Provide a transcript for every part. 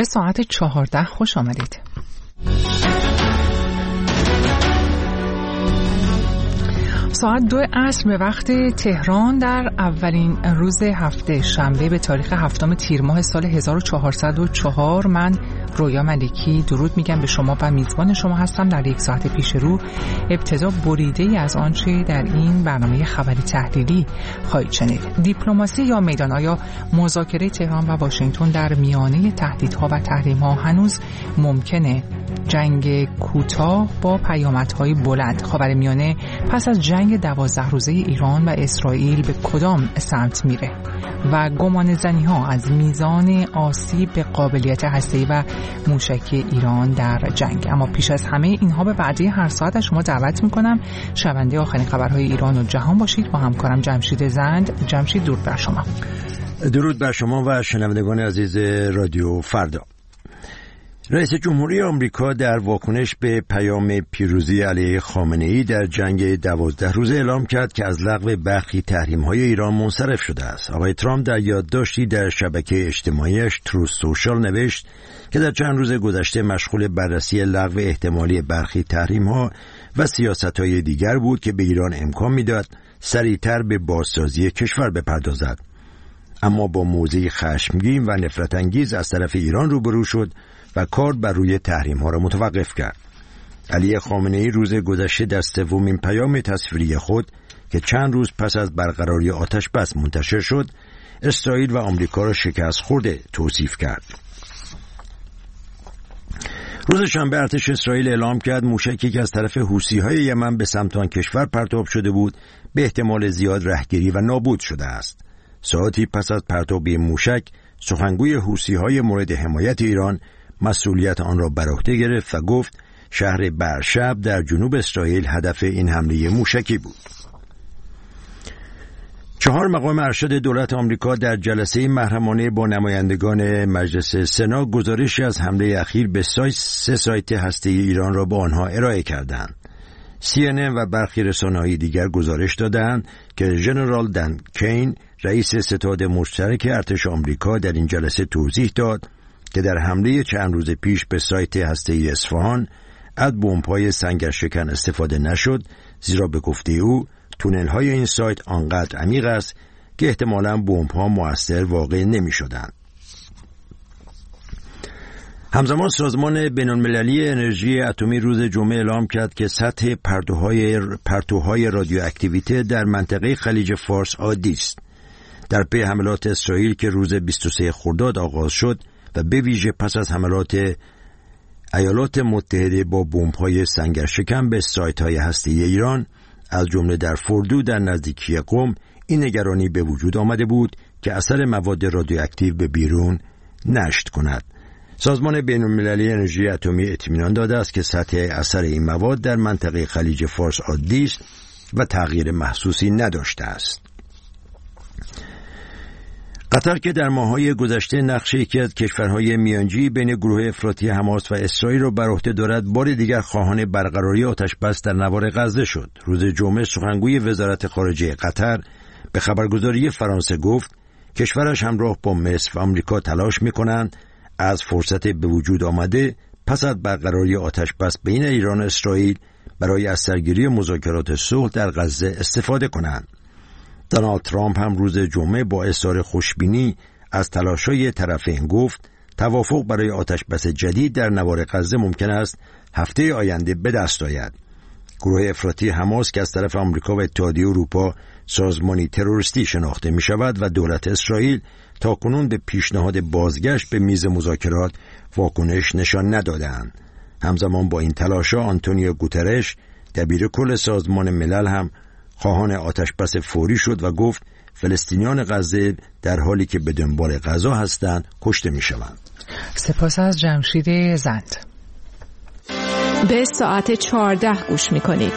به ساعت 14 خوش آمدید. ساعت 2 عصر به وقت تهران در اولین روز هفته شنبه به تاریخ 7 تیر ماه سال 1404 من رویا ملکی درود میگم به شما و میزبان شما هستم. در یک ساعت پیش رو ابتدا بریده‌ای از آنچه در این برنامه خبری تحلیلی خواهید شنید. دیپلماسی یا میدان، آیا مذاکره تهران و واشنگتن در میانه تهدیدها و تحریم‌ها هنوز ممکنه؟ جنگ کوتاه با پیامدهای بلند. خاورمیانه پس از جنگ 12 روزه ایران و اسرائیل به کدام سمت میره؟ و گمان زنی ها از میزان آسیب به قابلیت هسته‌ای و موشکی ایران در جنگ. اما پیش از همه اینها به وعده هر ساعت از شما دعوت میکنم شنونده آخرین خبرهای ایران و جهان باشید. با همکارم جمشید زند. جمشید، درود بر شما. درود بر شما و شنوندگان عزیز رادیو فردا. رئیس جمهوری آمریکا در واکنش به پیام پیروزی علیه خامنه‌ای در جنگ 12 روزه اعلام کرد که از لغو برخی تحریم‌های ایران منصرف شده است. آقای ترامپ در یادداشتی در شبکه اجتماعیش تروث سوشال نوشت که در چند روز گذشته مشغول بررسی لغو احتمالی برخی تحریم‌ها و سیاست‌های دیگر بود که به ایران امکان می‌داد سریعتر به بازسازی کشور بپردازد. اما با موضعی خشمگین و نفرت انگیز از طرف ایران روبرو شد و کار بر روی تحریم‌ها را متوقف کرد. علی خامنه‌ای روز گذشته در سومین پیام تصویری خود که چند روز پس از برقراری آتش بس منتشر شد، اسرائیل و آمریکا را شکست خورده توصیف کرد. روز شنبه ارتش اسرائیل اعلام کرد موشکی که از طرف حوثی‌های یمن به سمت آن کشور پرتاب شده بود، به احتمال زیاد رهگیری و نابود شده است. ساعتی پس از پرتاب این موشک، سخنگوی حوثی‌های مورد حمایت ایران مسئولیت آن را بر عهده گرفت و گفت شهر برشب در جنوب اسرائیل هدف این حمله موشکی بود. 4 مقام ارشد دولت آمریکا در جلسه محرمانه با نمایندگان مجلس سنا گزارشی از حمله اخیر به 3 سایت هسته‌ای ایران را به آنها ارائه کردند. CNN و برخی رسانه‌های دیگر گزارش دادند که ژنرال دن کین، رئیس ستاد مشترک ارتش آمریکا، در این جلسه توضیح داد که در حمله چند روز پیش به سایت هسته‌ای اصفهان از بمب‌های سنگرشکن استفاده نشد، زیرا به گفته او تونل‌های این سایت آنقدر عمیق است که احتمالاً بمب‌ها مؤثر واقع نمی‌شدند. همزمان سازمان بین‌المللی انرژی اتمی روز جمعه اعلام کرد که سطح پرتوهای رادیواکتیویته در منطقه خلیج فارس عادی است. در پی حملات اسرائیل که روز 23 خرداد آغاز شد و به ویژه پس از حملات ایالات متحده با بمب‌های سنگرشکن به سایت‌های هسته‌ای ایران، از جمله در فردو در نزدیکی قم، این نگرانی به وجود آمده بود که اثر مواد رادیواکتیو به بیرون نشت کند. سازمان بین‌المللی انرژی اتمی اطمینان داده است که سطح اثر این مواد در منطقه خلیج فارس عادی است و تغییر محسوسی نداشته است. قطر که در ماه‌های گذشته نقش یکی از کشورهای میانجی بین گروه افراطی حماس و اسرائیل را بر عهده دارد، بار دیگر خواهان برقراری آتش‌بس در نوار غزه شد. روز جمعه سخنگوی وزارت خارجه قطر به خبرگزاری فرانسه گفت کشورش همراه با مصر و آمریکا تلاش می‌کنند از فرصت به وجود آمده پس از برقراری آتش‌بس بین ایران و اسرائیل برای از سرگیری مذاکرات صلح در غزه استفاده کنند. دونالد ترامپ هم روز جمعه با اظهار خوشبینی از تلاش‌های طرفین گفت توافق برای آتش‌بس جدید در نوار غزه ممکن است هفته آینده به دست آید. گروه افراطی حماس که از طرف آمریکا و اتحادیه اروپا سازمانی تروریستی شناخته می شود و دولت اسرائیل تاکنون به پیشنهاد بازگشت به میز مذاکرات واکنش نشان ندادند. همزمان با این تلاش‌ها آنتونیو گوترش دبیر کل سازمان ملل هم خواهان آتش‌بس فوری شد و گفت فلسطینیان غزه در حالی که به دنبال غذا هستند کشته می‌شوند. سپاس از جمشید زند. به ساعت 14 گوش می‌کنید.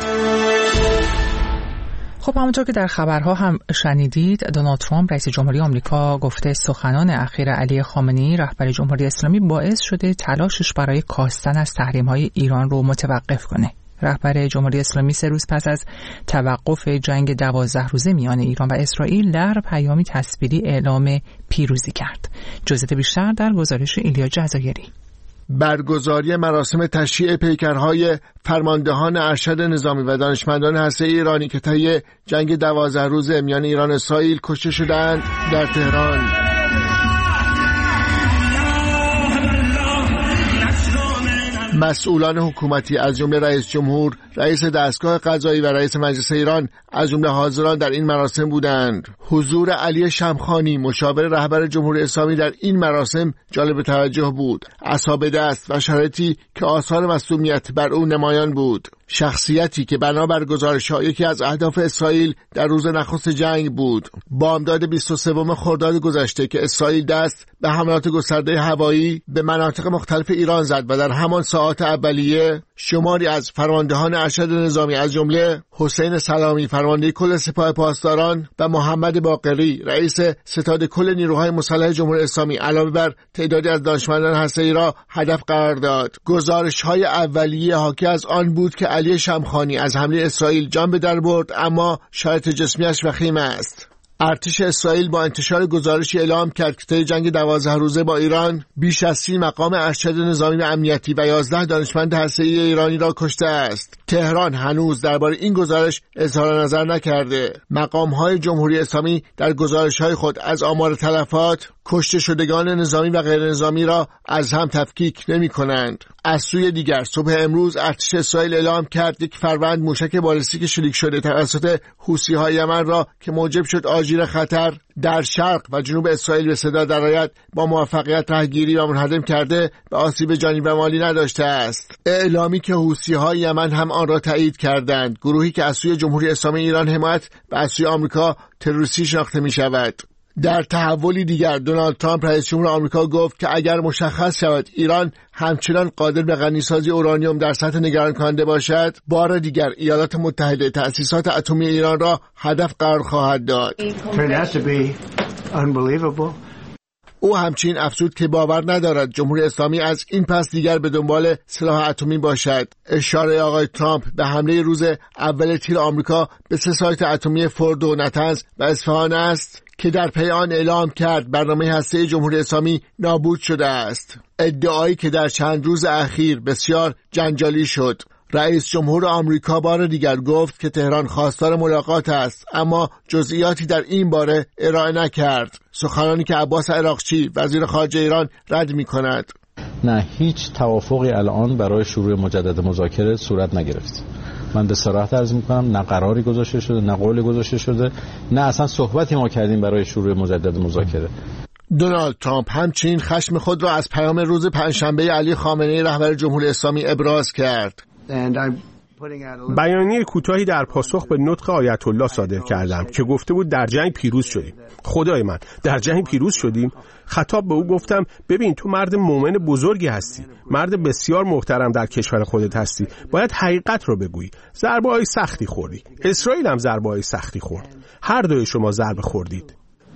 خب همونطور که در خبرها هم شنیدید، دونالد ترامپ رئیس جمهوری آمریکا گفته سخنان اخیر علی خامنه‌ای رهبر جمهوری اسلامی باعث شده تلاشش برای کاستن از تحریم‌های ایران رو متوقف کنه. رهبر جمهوری اسلامی 3 روز پس از توقف جنگ 12 روزه میان ایران و اسرائیل در پیامی تصویری اعلام پیروزی کرد. جزئیات بیشتر در گزارش ایلیا جزایری. برگزاری مراسم تشییع پیکرهای فرماندهان ارشد نظامی و دانشمندان هسته‌ای ایرانی که طی جنگ 12 روزه میان ایران و اسرائیل کشته شدند در تهران. مسئولان حکومتی از جمله رئیس جمهور، رئیس دستگاه قضایی و رئیس مجلس ایران از جمله حاضران در این مراسم بودند. حضور علی شمخانی مشاور رهبر جمهوری اسلامی در این مراسم جالب توجه بود. عصا دست و شرایطی که آثار مصدومیت بر او نمایان بود. شخصیتی که بنابر گزارش‌ها یکی از اهداف اسرائیل در روز نخست جنگ بود. بامداد 23 خرداد گذشته که اسرائیل دست به حملات گسترده هوایی به مناطق مختلف ایران زد و در همان ساعات اولیه شماری از فرماندهان ارشد نظامی از جمله حسین سلامی فرمانده کل سپاه پاسداران و محمد باقری رئیس ستاد کل نیروهای مسلح جمهوری اسلامی علاوه بر تعدادی از دانشمندان هسته‌ای را هدف قرار داد. گزارش‌های اولیه حاکی از آن بود که علی شمخانی از حمله اسرائیل جان به در برد، اما شرایط جسمیش وخیم است. ارتش اسرائیل با انتشار گزارشی اعلام کرد که طی جنگ 12 روزه با ایران بیش از 30 مقام ارشد نظامی و امنیتی و 11 دانشمند هسته‌ای ایرانی را کشته است. تهران هنوز درباره این گزارش اظهار نظر نکرده. مقام‌های جمهوری اسلامی در گزارش‌های خود از آمار تلفات، کشته شدگان نظامی و غیر نظامی را از هم تفکیک نمی‌کنند. از سوی دیگر صبح امروز ارتش اسرائیل اعلام کرد یک فروند موشک بالستیک شلیک شده توسط حوثی‌های یمن را که موجب شد آژیر خطر در شرق و جنوب اسرائیل به صدا درآید با موفقیت رهگیری را منهدم کرده و آسیب جانی و مالی نداشته است. اعلامی که حوثی‌های یمن هم آن را تایید کردند. گروهی که از سوی جمهوری اسلامی ایران حمایت و از سوی آمریکا تروریستی شناخته می‌شود. در تحولی دیگر دونالد ترامپ رئیس جمهور آمریکا گفت که اگر مشخص شود ایران همچنان قادر به غنیسازی اورانیوم در سطح نگران کننده باشد، بار دیگر ایالات متحده تأسیسات اتمی ایران را هدف قرار خواهد داد. او همچنین افزود که باور ندارد جمهوری اسلامی از این پس دیگر به دنبال سلاح اتمی باشد. اشاره آقای ترامپ به حمله روز اول تیر آمریکا به 3 سایت اتمی فورد و نتنز و اصفهان است که در پی آن اعلام کرد برنامه هسته‌ای جمهوری اسلامی نابود شده است. ادعایی که در چند روز اخیر بسیار جنجالی شد. رئیس جمهور آمریکا بار دیگر گفت که تهران خواستار ملاقات است، اما جزئیاتی در این باره ارائه نکرد. سخنانی که عباس عراقچی وزیر خارجه ایران رد می‌کند. نه، هیچ توافقی الان برای شروع مجدد مذاکره صورت نگرفت. من به صراحت عرض می‌کنم نه قراری گذاشته شده، نه قولی گذاشته شده، نه اصلا صحبتی ما کردیم برای شروع مجدد مذاکره. دونالد ترامپ همچنین خشم خود را از پیام روز پنجشنبه علی خامنه‌ای رهبر جمهوری اسلامی ابراز کرد. بیانیه کوتاهی در پاسخ به نطق آیت الله صادر کردم که گفته بود در جنگ پیروز شدیم. خدای من، در جنگ پیروز شدیم؟ خطاب به او گفتم ببین تو مرد مومن بزرگی هستی، مرد بسیار محترم در کشور خودت هستی، باید حقیقت رو بگویی. ضربه‌های سختی خوردی، اسرائیل هم ضربه‌های سختی خورد، هر دوی شما ضربه خوردید.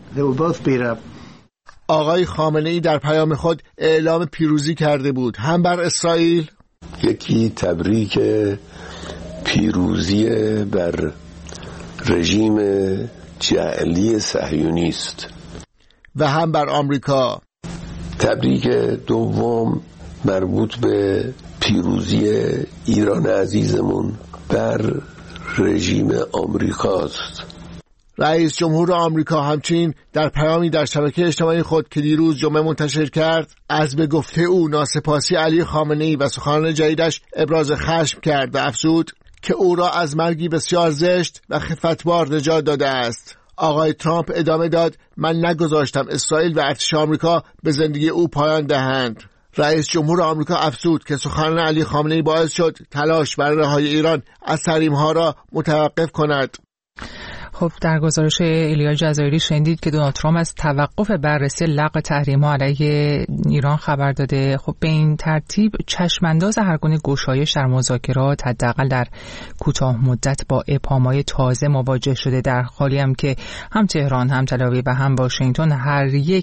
آقای خامنه‌ای در پیام خود اعلام پیروزی کرده بود، هم بر اسرائیل، یکی تبریک پیروزی بر رژیم جعلی صهیونیست و هم بر آمریکا. تبریک دوم مربوط به پیروزی ایران عزیزمون بر رژیم آمریکاست. رئیس جمهور آمریکا همچنین در پیامی در شبکه اجتماعی خود که دیروز جمعه منتشر کرد از به گفته او ناسپاسی علی خامنه‌ای و سخنان جدیدش ابراز خشم کرد و افزود که او را از مرگی بسیار زشت و خفتبار نجات داده است. آقای ترامپ ادامه داد من نگذاشتم اسرائیل و ارتش آمریکا به زندگی او پایان دهند. رئیس جمهور آمریکا افزود که سخنان علی خامنه‌ای باعث شد تلاش برای رهایی ایران از تحریم‌ها را متوقف کند. خب در گزارش ایلیا جزایری شنیدید که دونالد ترامپ از توقف بررسی لغو تحریم‌ها علیه ایران خبر داده. خب به این ترتیب چشمانداز هر گونه گشایش در مذاکرات حداقل در کوتاه مدت با ابهام‌های تازه مواجه شده، در حالی هم که هم تهران هم تل آویو و هم واشنگتن هر یک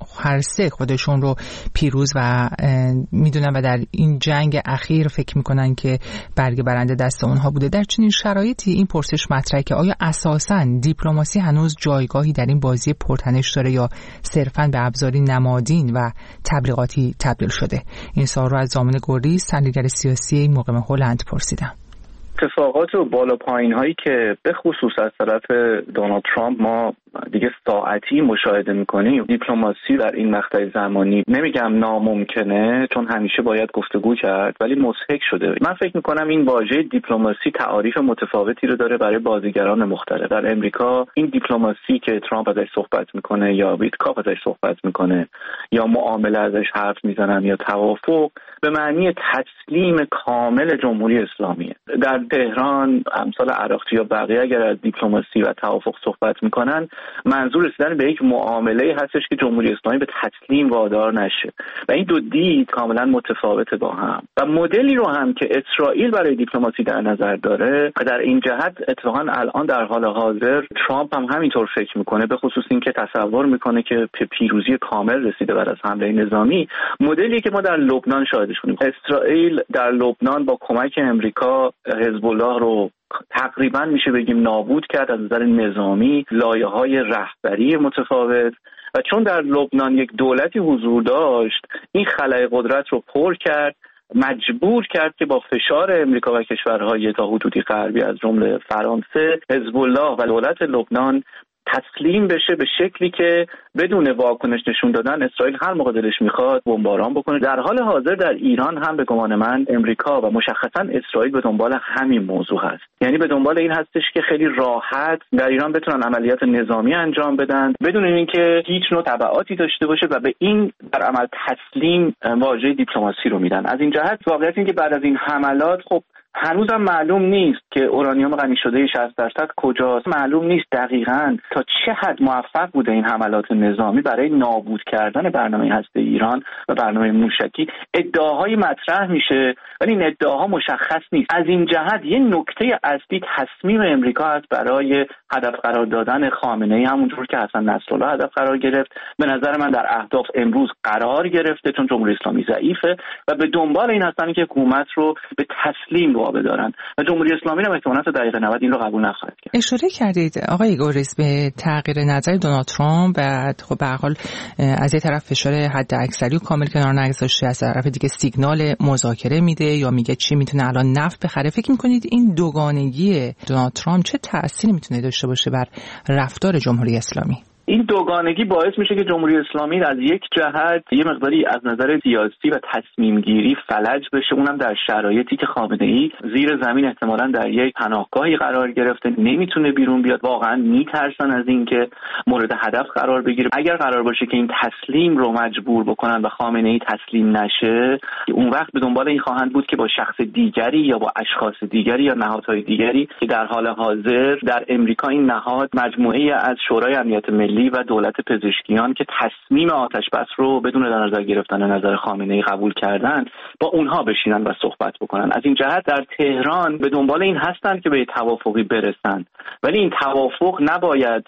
هر سه خودشون رو پیروز و میدونن و در این جنگ اخیر فکر میکنن که برگ برنده دست اونها بوده. در چنین شرایطی این پرسش مطرحه که آیا اساساً دیپلماسی هنوز جایگاهی در این بازی پرتنش داره یا صرفاً به ابزاری نمادین و تبلیغاتی تبدیل شده؟ این سوال رو از زامن گردی، تحلیلگر سیاسی مقیم هلند پرسیدم. اتفاقات و بالا پایین هایی که به خصوص از طرف دونالد ترامپ ما دیگه ساعتی مشاهده میکنیم، دیپلماسی در این مقطع زمانی نمیگم ناممکنه چون همیشه باید گفتگو کرد، ولی مضحک شده. من فکر میکنم این واژه دیپلماسی تعاریف متفاوتی رو داره برای بازیگران مختلف. در امریکا این دیپلماسی که ترامپ ازش صحبت میکنه یا ویتکاف ازش صحبت میکنه یا معامله ازش حرف میزنن یا توافق، به معنی تسلیم کامل جمهوری اسلامیه. در تهران امثال عراقچی یا بقیه اگر از دیپلماسی و توافق صحبت میکنن، منظور رسیدن به یک معامله هستش که جمهوری اسلامی به تسلیم وادار نشه و این دو دید کاملا متفاوته با هم. و مدلی رو هم که اسرائیل برای دیپلماسی در نظر داره، در این جهت اتفاقا الان در حال حاضر ترامپ هم همینطور فکر میکنه، به خصوص این که تصور میکنه که پیروزی کامل رسیده بعد از حمله نظامی. مدلی که ما در لبنان شاهدش بودیم، اسرائیل در لبنان با کمک امریکا حزب الله رو تقریبا میشه بگیم نابود کرد از نظر نظامی، لایه‌های رهبری متفاوت، و چون در لبنان یک دولتی حضور داشت این خلأ قدرت رو پر کرد، مجبور کرد که با فشار امریکا و کشورهای تا حدودی غربی از جمله فرانسه، حزب الله و دولت لبنان تسلیم بشه به شکلی که بدون واکنش نشون دادن اسرائیل هر موقع دلش میخواد بمباران بکنه. در حال حاضر در ایران هم به گمان من امریکا و مشخصا اسرائیل به دنبال همین موضوع هست، یعنی به دنبال این هستش که خیلی راحت در ایران بتونن عملیات نظامی انجام بدن بدون اینکه هیچ نوع تبعاتی داشته باشه و به این در عمل تسلیم واژه دیپلماسی رو میدن. از این جهت واقعیت این که بعد از این حملات خب هنوزم معلوم نیست که اورانیوم غنی شده 60% کجاست، معلوم نیست دقیقاً تا چه حد موفق بوده این حملات نظامی برای نابود کردن برنامه هسته ایران و برنامه موشکی. ادعاهای مطرح میشه ولی این ادعاها مشخص نیست. از این جهت یه نکته اصلی تصمیم امریکا است برای هدف قرار دادن خامنه‌ای، همونجور که حسن نصرالله هدف قرار گرفت. به نظر من در اهداف امروز قرار گرفته چون جمهوری اسلامی ضعیفه و به دنبال این هستن که حکومت رو به تسلیم وابه دارن و جمهوری اسلامی هم احتمالاً تا دقیقه 90 این رو قبول نخواهد کرد. اشاره کردید آقای گوریز به تغییر نظر دونالد ترامپ و خب به هر حال از یه طرف فشار حد اکثری و کامل کنار نگذاشته، از طرف دیگه سیگنال مذاکره میده یا میگه چی میتونه الان نفت بخره. فکر میکنید این دوگانگی دونالد ترامپ چه تأثیری میتونه داشته باشه بر رفتار جمهوری اسلامی؟ این دوگانگی باعث میشه که جمهوری اسلامی از یک جهت یه مقداری از نظر سیاسی و تصمیم گیری فلج بشه، اونم در شرایطی که خامنه‌ای زیر زمین احتمالاً در یک پناهگاهی قرار گرفته، نمیتونه بیرون بیاد. واقعا میترسن از این که مورد هدف قرار بگیره. اگر قرار باشه که این تسلیم رو مجبور بکنن و خامنه‌ای تسلیم نشه، اون وقت به دنبال این خواهند بود که با شخص دیگری یا با اشخاص دیگری یا نهادهای دیگری که در حال حاضر در امریکا این نهاد مجموعه از شورای امنیت ملی و دولت پزشکیان که تصمیم آتش بس رو بدون در نظر گرفتن نظر خامنه‌ای قبول کردن، با اونها بشینن و صحبت بکنن. از این جهت در تهران به دنبال این هستن که به توافقی برسن، ولی این توافق نباید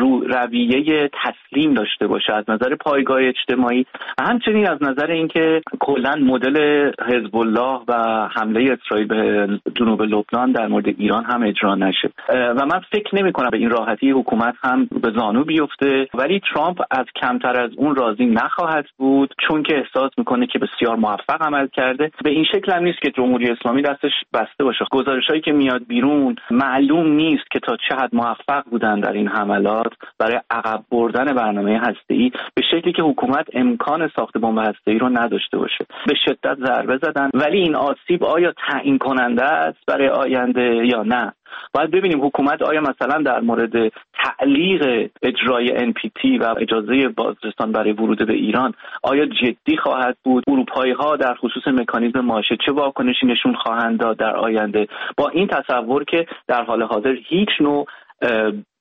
رویه تسلیم داشته باشه از نظر پایگاه اجتماعی و همچنین از نظر اینکه کلا مدل حزب الله و حمله اسرائیل به جنوب لبنان در مورد ایران هم اجرا نشه. و من فکر نمی‌کنم به این راحتی حکومت هم به زانو بیفته، ولی ترامپ از کمتر از اون راضی نخواهد بود چون که احساس میکنه که بسیار موفق عمل کرده. به این شکل هم نیست که جمهوری اسلامی دستش بسته باشه. گزارشایی که میاد بیرون معلوم نیست که تا چه حد موفق بودن در این حملات برای عقب بردن برنامه هسته‌ای به شکلی که حکومت امکان ساخت بمب هسته‌ای رو نداشته باشه. به شدت ضربه زدن، ولی این آسیب آیا تعیین کننده است برای آینده یا نه؟ باید ببینیم حکومت آیا مثلا در مورد تعلیق اجرای NPT و اجازه بازرسان برای ورود به ایران آیا جدی خواهد بود؟ اروپایی‌ها در خصوص مکانیزم ماشه چه واکنشی نشون خواهند داد در آینده با این تصور که در حال حاضر هیچ نوع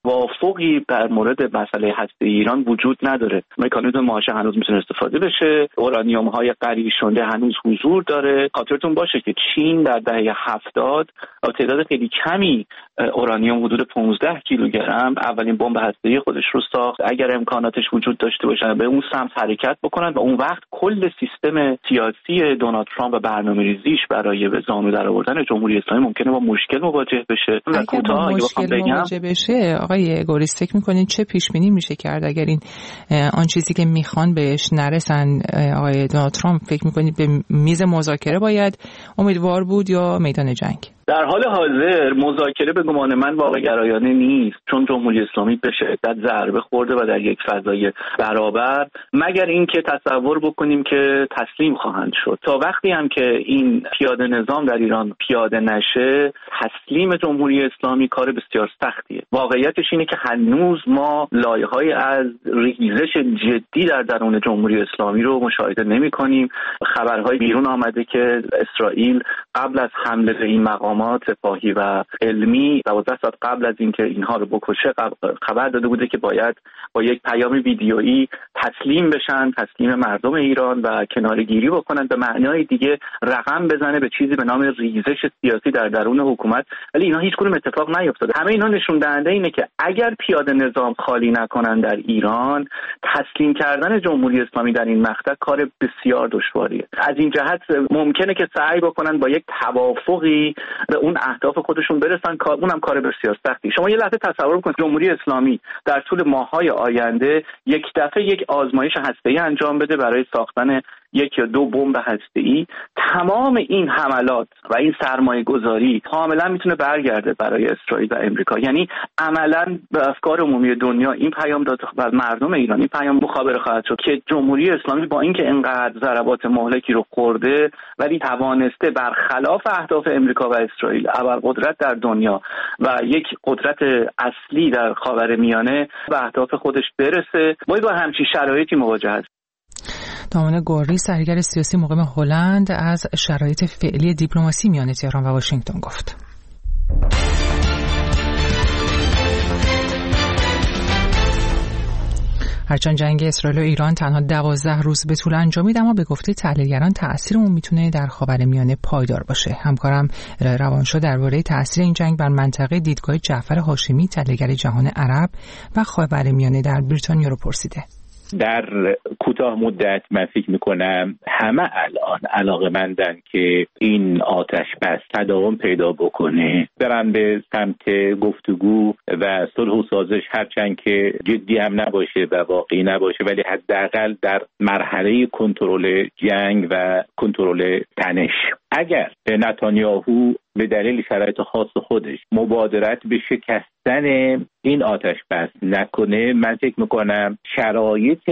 توافقی در مورد مسئله هسته‌ای ایران وجود نداره. مکانیزم ماشه هنوز میتونه استفاده بشه، اورانیوم های غلیظ شده هنوز حضور داره. خاطرتون باشه که چین در دهه 70 با تعداد خیلی کمی اورانیوم حدود 15 کیلوگرم اولین بمب هسته‌ای خودش رو ساخت. اگر امکاناتش وجود داشته باشه به اون سمت حرکت بکنن و اون وقت کل سیستم سیاسی دونالد ترامپ و برنامه‌ریزیش برای به زانو درآوردن جمهوری اسلامی ممکنه با مشکل مواجه بشه. اگه مشکل مواجه بشه آقای گوریس فکر می‌کنید چه پیش بینی میشه کرد اگر این آن چیزی که میخوان بهش نرسن آقای دونالد ترامپ؟ فکر می‌کنید به میز مذاکره باید امیدوار بود یا میدان جنگ؟ در حال حاضر مذاکره به گمان من واقع گرایانه نیست، چون جمهوری اسلامی به شدت ضربه خورده و در یک فضای برابر، مگر اینکه تصور بکنیم که تسلیم خواهند شد. تا وقتی هم که این پیاده نظام در ایران پیاده نشه، تسلیم جمهوری اسلامی کار بسیار سختیه. واقعیتش اینه که هنوز ما لایه‌های از ریزش جدی در درون جمهوری اسلامی رو مشاهده نمی‌کنیم. خبرهای بیرون آمده که اسرائیل قبل از حمله به این مقام سپاهی و علمی 12 ساعت قبل از اینکه اینها رو بکشه خبر داده بوده که باید با یک پیام ویدیویی تسلیم بشن، تسلیم مردم ایران و کناره‌گیری بکنن، به معنای دیگه رقم بزنه به چیزی به نام ریزش سیاسی در درون حکومت. ولی اینا هیچ کدوم اتفاق نیفتاده. همه اینا نشون دهنده اینه که اگر پیاده نظام خالی نکنن در ایران، تسلیم کردن جمهوری اسلامی در این مقطع کار بسیار دشواریه. از این جهت ممکنه که سعی بکنن با یک توافقی به اون اهداف خودشون برسن، اونم کار بسیار سختی. شما یه لحظه تصور کنید جمهوری اسلامی در طول ماه‌های آینده یک دفعه یک آزمایش هسته‌ای انجام بده برای ساختن یک یا دو بمب هسته‌ای. تمام این حملات و این سرمایه‌گذاری کاملا میتونه برگرده برای اسرائیل و امریکا. یعنی عملاً به افکار عمومی دنیا این پیام داد و مردم ایران این پیام مخابره خواهد شد که جمهوری اسلامی با اینکه انقدر ضربات مهلکی رو خورده ولی توانسته برخلاف اهداف امریکا و اسرائیل ابرقدرت در دنیا و یک قدرت اصلی در خاورمیانه به اهداف خودش برسه. باید با همچین شرایطی مواجه است. دامن گوریس سرگر سیاسی مقیم هلند از شرایط فعلی دیپلماسی میان تهران و واشنگتن گفت. هرچند جنگ اسرائیل و ایران تنها 12 روز به طول انجامید، اما به گفته تحلیلگران تأثیر اون میتونه در خاورمیانه پایدار باشه. همکارم الهه روانشو درباره تأثیر این جنگ بر منطقه دیدگاه جعفر هاشمی، تحلیلگر جهان عرب و خاورمیانه در بریتانیا رو پرسیده. در کوتاه مدت من فکر میکنم همه الان علاقه‌مندن که این آتش بس تداوم پیدا بکنه، برن به سمت گفتگو و صلح و سازش، هرچند که جدی هم نباشه و واقعی نباشه، ولی حداقل در مرحله کنترل جنگ و کنترل تنش. اگر نتانیاهو به دلیل شرایط خاص خودش مبادرت به شکستن این آتش بس نکنه، من فکر میکنم شرایط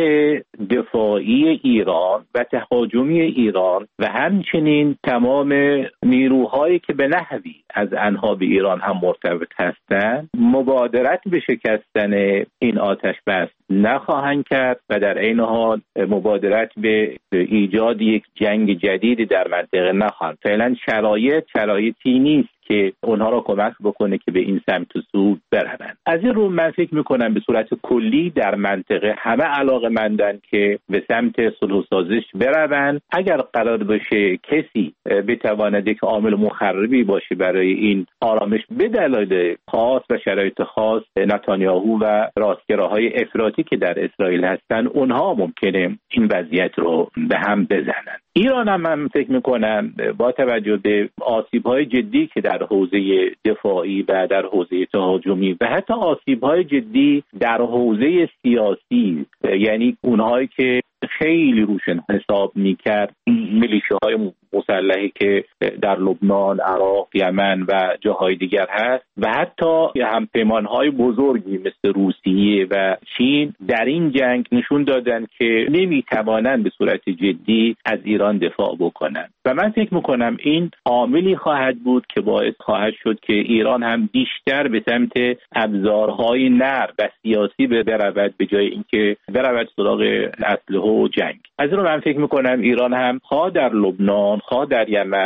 دفاعی ایران و تهاجمی ایران و همچنین تمام نیروهایی که به نحوی از آنها به ایران هم مرتبط هستند مبادرت به شکستن این آتش بس نخواهند کرد و در عین حال مبادرت به ایجاد یک جنگ جدیدی در منطقه نخواهند. فعلا شرایطی نیست که اونها را کمک بکنه که به این سمت و سو بروند. از این رو من فکر میکنم به صورت کلی در منطقه همه علاقه‌مندن که به سمت صلح و سازش بروند. اگر قرار باشه کسی بتواند یک عامل مخربی باشه برای این آرامش به دلایل خاص و شرایط خاص، نتانیاهو و راستگراهای افراطی که در اسرائیل هستن، اونها ممکنه این وضعیت رو به هم بزنن. ایران هم من فکر میکنم با توجه به آسیب‌های جدی که در حوزه دفاعی و در حوزه تهاجمی و حتی آسیب‌های جدی در حوزه سیاسی، یعنی اونهایی که خیلی روشن حساب میکرد میلیشیاهای مسلحی که در لبنان، عراق، یمن و جاهای دیگر هست و حتی همپیمانهای بزرگی مثل روسیه و چین در این جنگ نشون دادن که نمیتوانند به صورت جدی از ایران دفاع بکنند و من فکر میکنم این عاملی خواهد بود که باعث خواهد شد که ایران هم بیشتر به سمت ابزارهای نرم و سیاسی برود به جای اینکه برود سراغ اسلحه و جنگ. از این رو من فکر میکنم ایران هم خواه در لبنان، خواه در یمن، خواه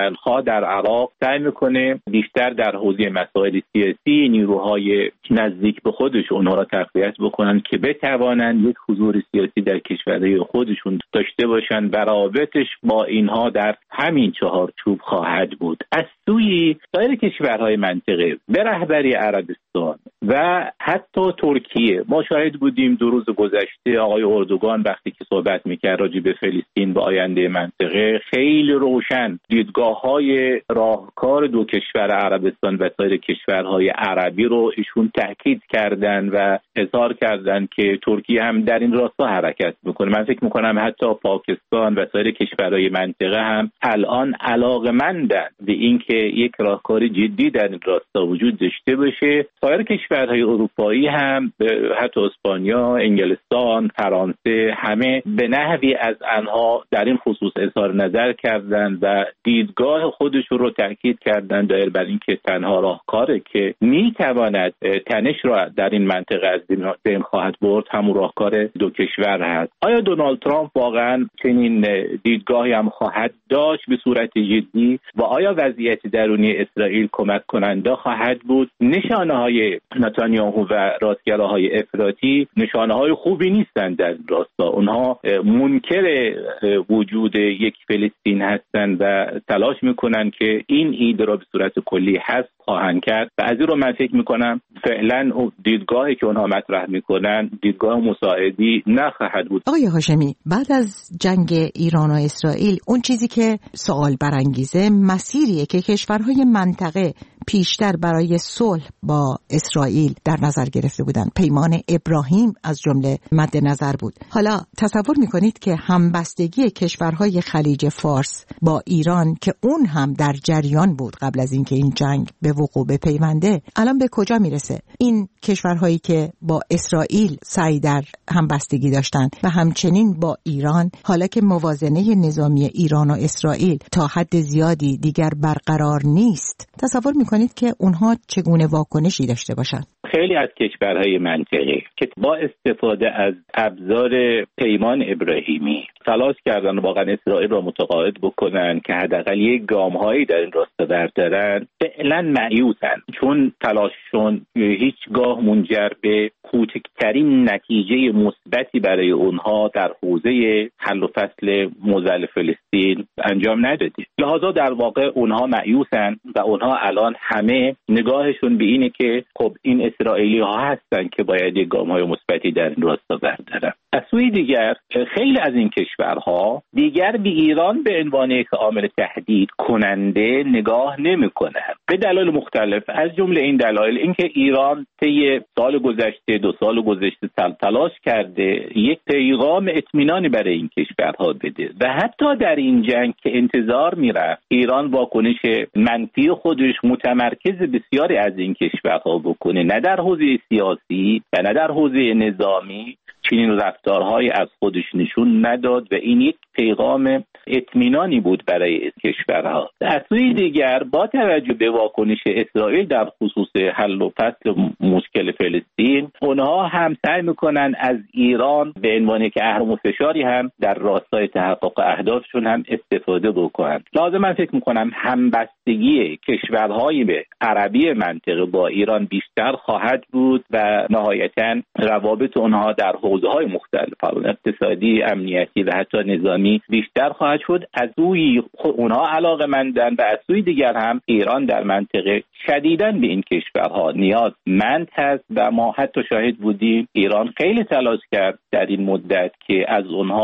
در عراق سعی میکنه بیشتر در حوزه مسائل سیاسی نیروهای نزدیک به خودش اونها را تقویت بکنن که بتوانند یک حضور سیاسی در کشورهای خودشون داشته باشن و رابطش با اینها در همین چهارچوب خواهد بود. از سوی سایر کشورهای منطقه به رهبری عربستان و حتی ترکیه ما شاهد بودیم 2 روز گذشته آقای اردوگان وقتی که صحبت میکرد راجع به فلسطین و آینده منطقه خیلی روشن دیدگاه‌های راهکار دو کشور عربستان و سایر کشورهای عربی رو ایشون تاکید کردن و اظهار کردن که ترکیه هم در این راستا حرکت میکنه. من فکر میکنم حتی پاکستان و سایر کشورهای منطقه هم الان علاقه‌مندن به اینکه یک راهکار جدی در این راستا وجود داشته باشه. سایر کشورهای اروپایی هم حتی اسپانیا، انگلستان، فرانسه همه به نحوی از آنها در این خصوص اظهار نظر کردند و دیدگاه خودشون رو تاکید کردند دایر بر اینکه تنها راهکاری که میتواند تنش را در این منطقه از بین خواهد برد همون راهکار دو کشور هست. آیا دونالد ترامپ واقعا چنین دیدگاهی هم خواهد داشت به صورت جدی و آیا وضعیت درونی اسرائیل کمک کننده خواهد بود؟ نشانه‌های نتانیاهو و راستگراهای افراطی نشانه‌های خوبی نیستند در راستا. اونها منکر وجود یک فلسطین هستند و تلاش میکنن که این ایده را به صورت کلی حذف خواهند کرد و از این رو من فکر میکنم فعلا دیدگاهی که اونها مطرح میکنن دیدگاه مساعدی نخواهد بود. آقای هاشمی، بعد از جنگ ایران و اسرائیل اون چیزی که سوال برانگیزه مسیریه که کشورهای منطقه پیشتر برای صلح با اسرائیل در نظر گرفته بودند. پیمان ابراهیم از جمله مد نظر بود. حالا تصور میکنید که همبستگی کشورهای خلیج فارس با ایران که اون هم در جریان بود قبل از اینکه این جنگ به وقوع بپیونده الان به کجا میرسه؟ این کشورهایی که با اسرائیل سعی در همبستگی داشتند و همچنین با ایران حالا که موازنه نظامی ایران و اسرائیل تا حد زیادی دیگر برقرار نیست، تصور میکنید که اونها چگونه واکنشی داشته باشند؟ خیلی از کشورهای منطقه که با استفاده از ابزار پیمان ابراهیمی تلاش کردن واقعا اسرائیل را متقاعد بکنن که حداقل یک گام‌هایی در این راستا بردارن، فعلا مایوسن چون تلاششون هیچگاه منجر به کوچکترین نتیجه مثبتی برای اونها در حوزه حل و فصل موضوع فلسطین انجام نداده. لذا در واقع اونها مایوسن و اونها الان همه نگاهشون به اینه که خب این اسرائیلی ها هستن که باید یک گام‌های مثبتی در این راستا بردارن. از سوی دیگر خیلی از این کشورها دیگر به ایران به عنوان یک عامل تهدید کننده نگاه نمی‌کنند به دلایل مختلف، از جمله این دلایل اینکه ایران طی سال گذشته 2 سال گذشته تلاش کرده یک پیغام اطمینانی برای این کشورها بده و حتی در این جنگ که انتظار میرفت ایران واکنش منفی خودش متمرکز بسیاری از این کشورها بکنه، نه در حوزه سیاسی و نه در حوزه نظامی چنین رفتارهای از خودش نشون نداد و این یک پیغام اطمینانی بود برای کشورها. از سوی دیگر با توجه به واکنش اسرائیل در خصوص حل و فصل مشکل فلسطین، اونها هم سعی میکنن از ایران به عنوان که اهرم و فشاری هم در راستای تحقق اهدافشون هم استفاده بکنن. لازم من فکر میکنم همبستگی کشورهای به عربی منطقه با ایران بیشتر خواهد بود و نهایتاً روابط اونها در حوزه‌های مختلف اقتصادی، امنیتی و حتی نظامی بیشتر خواهد شد. از سوی اونها علاقه‌مندن و از سوی دیگر هم ایران در منطقه شدیداً به این کشورها نیازمند هست و ما حتی شاهد بودیم ایران خیلی تلاش کرد در این مدت که از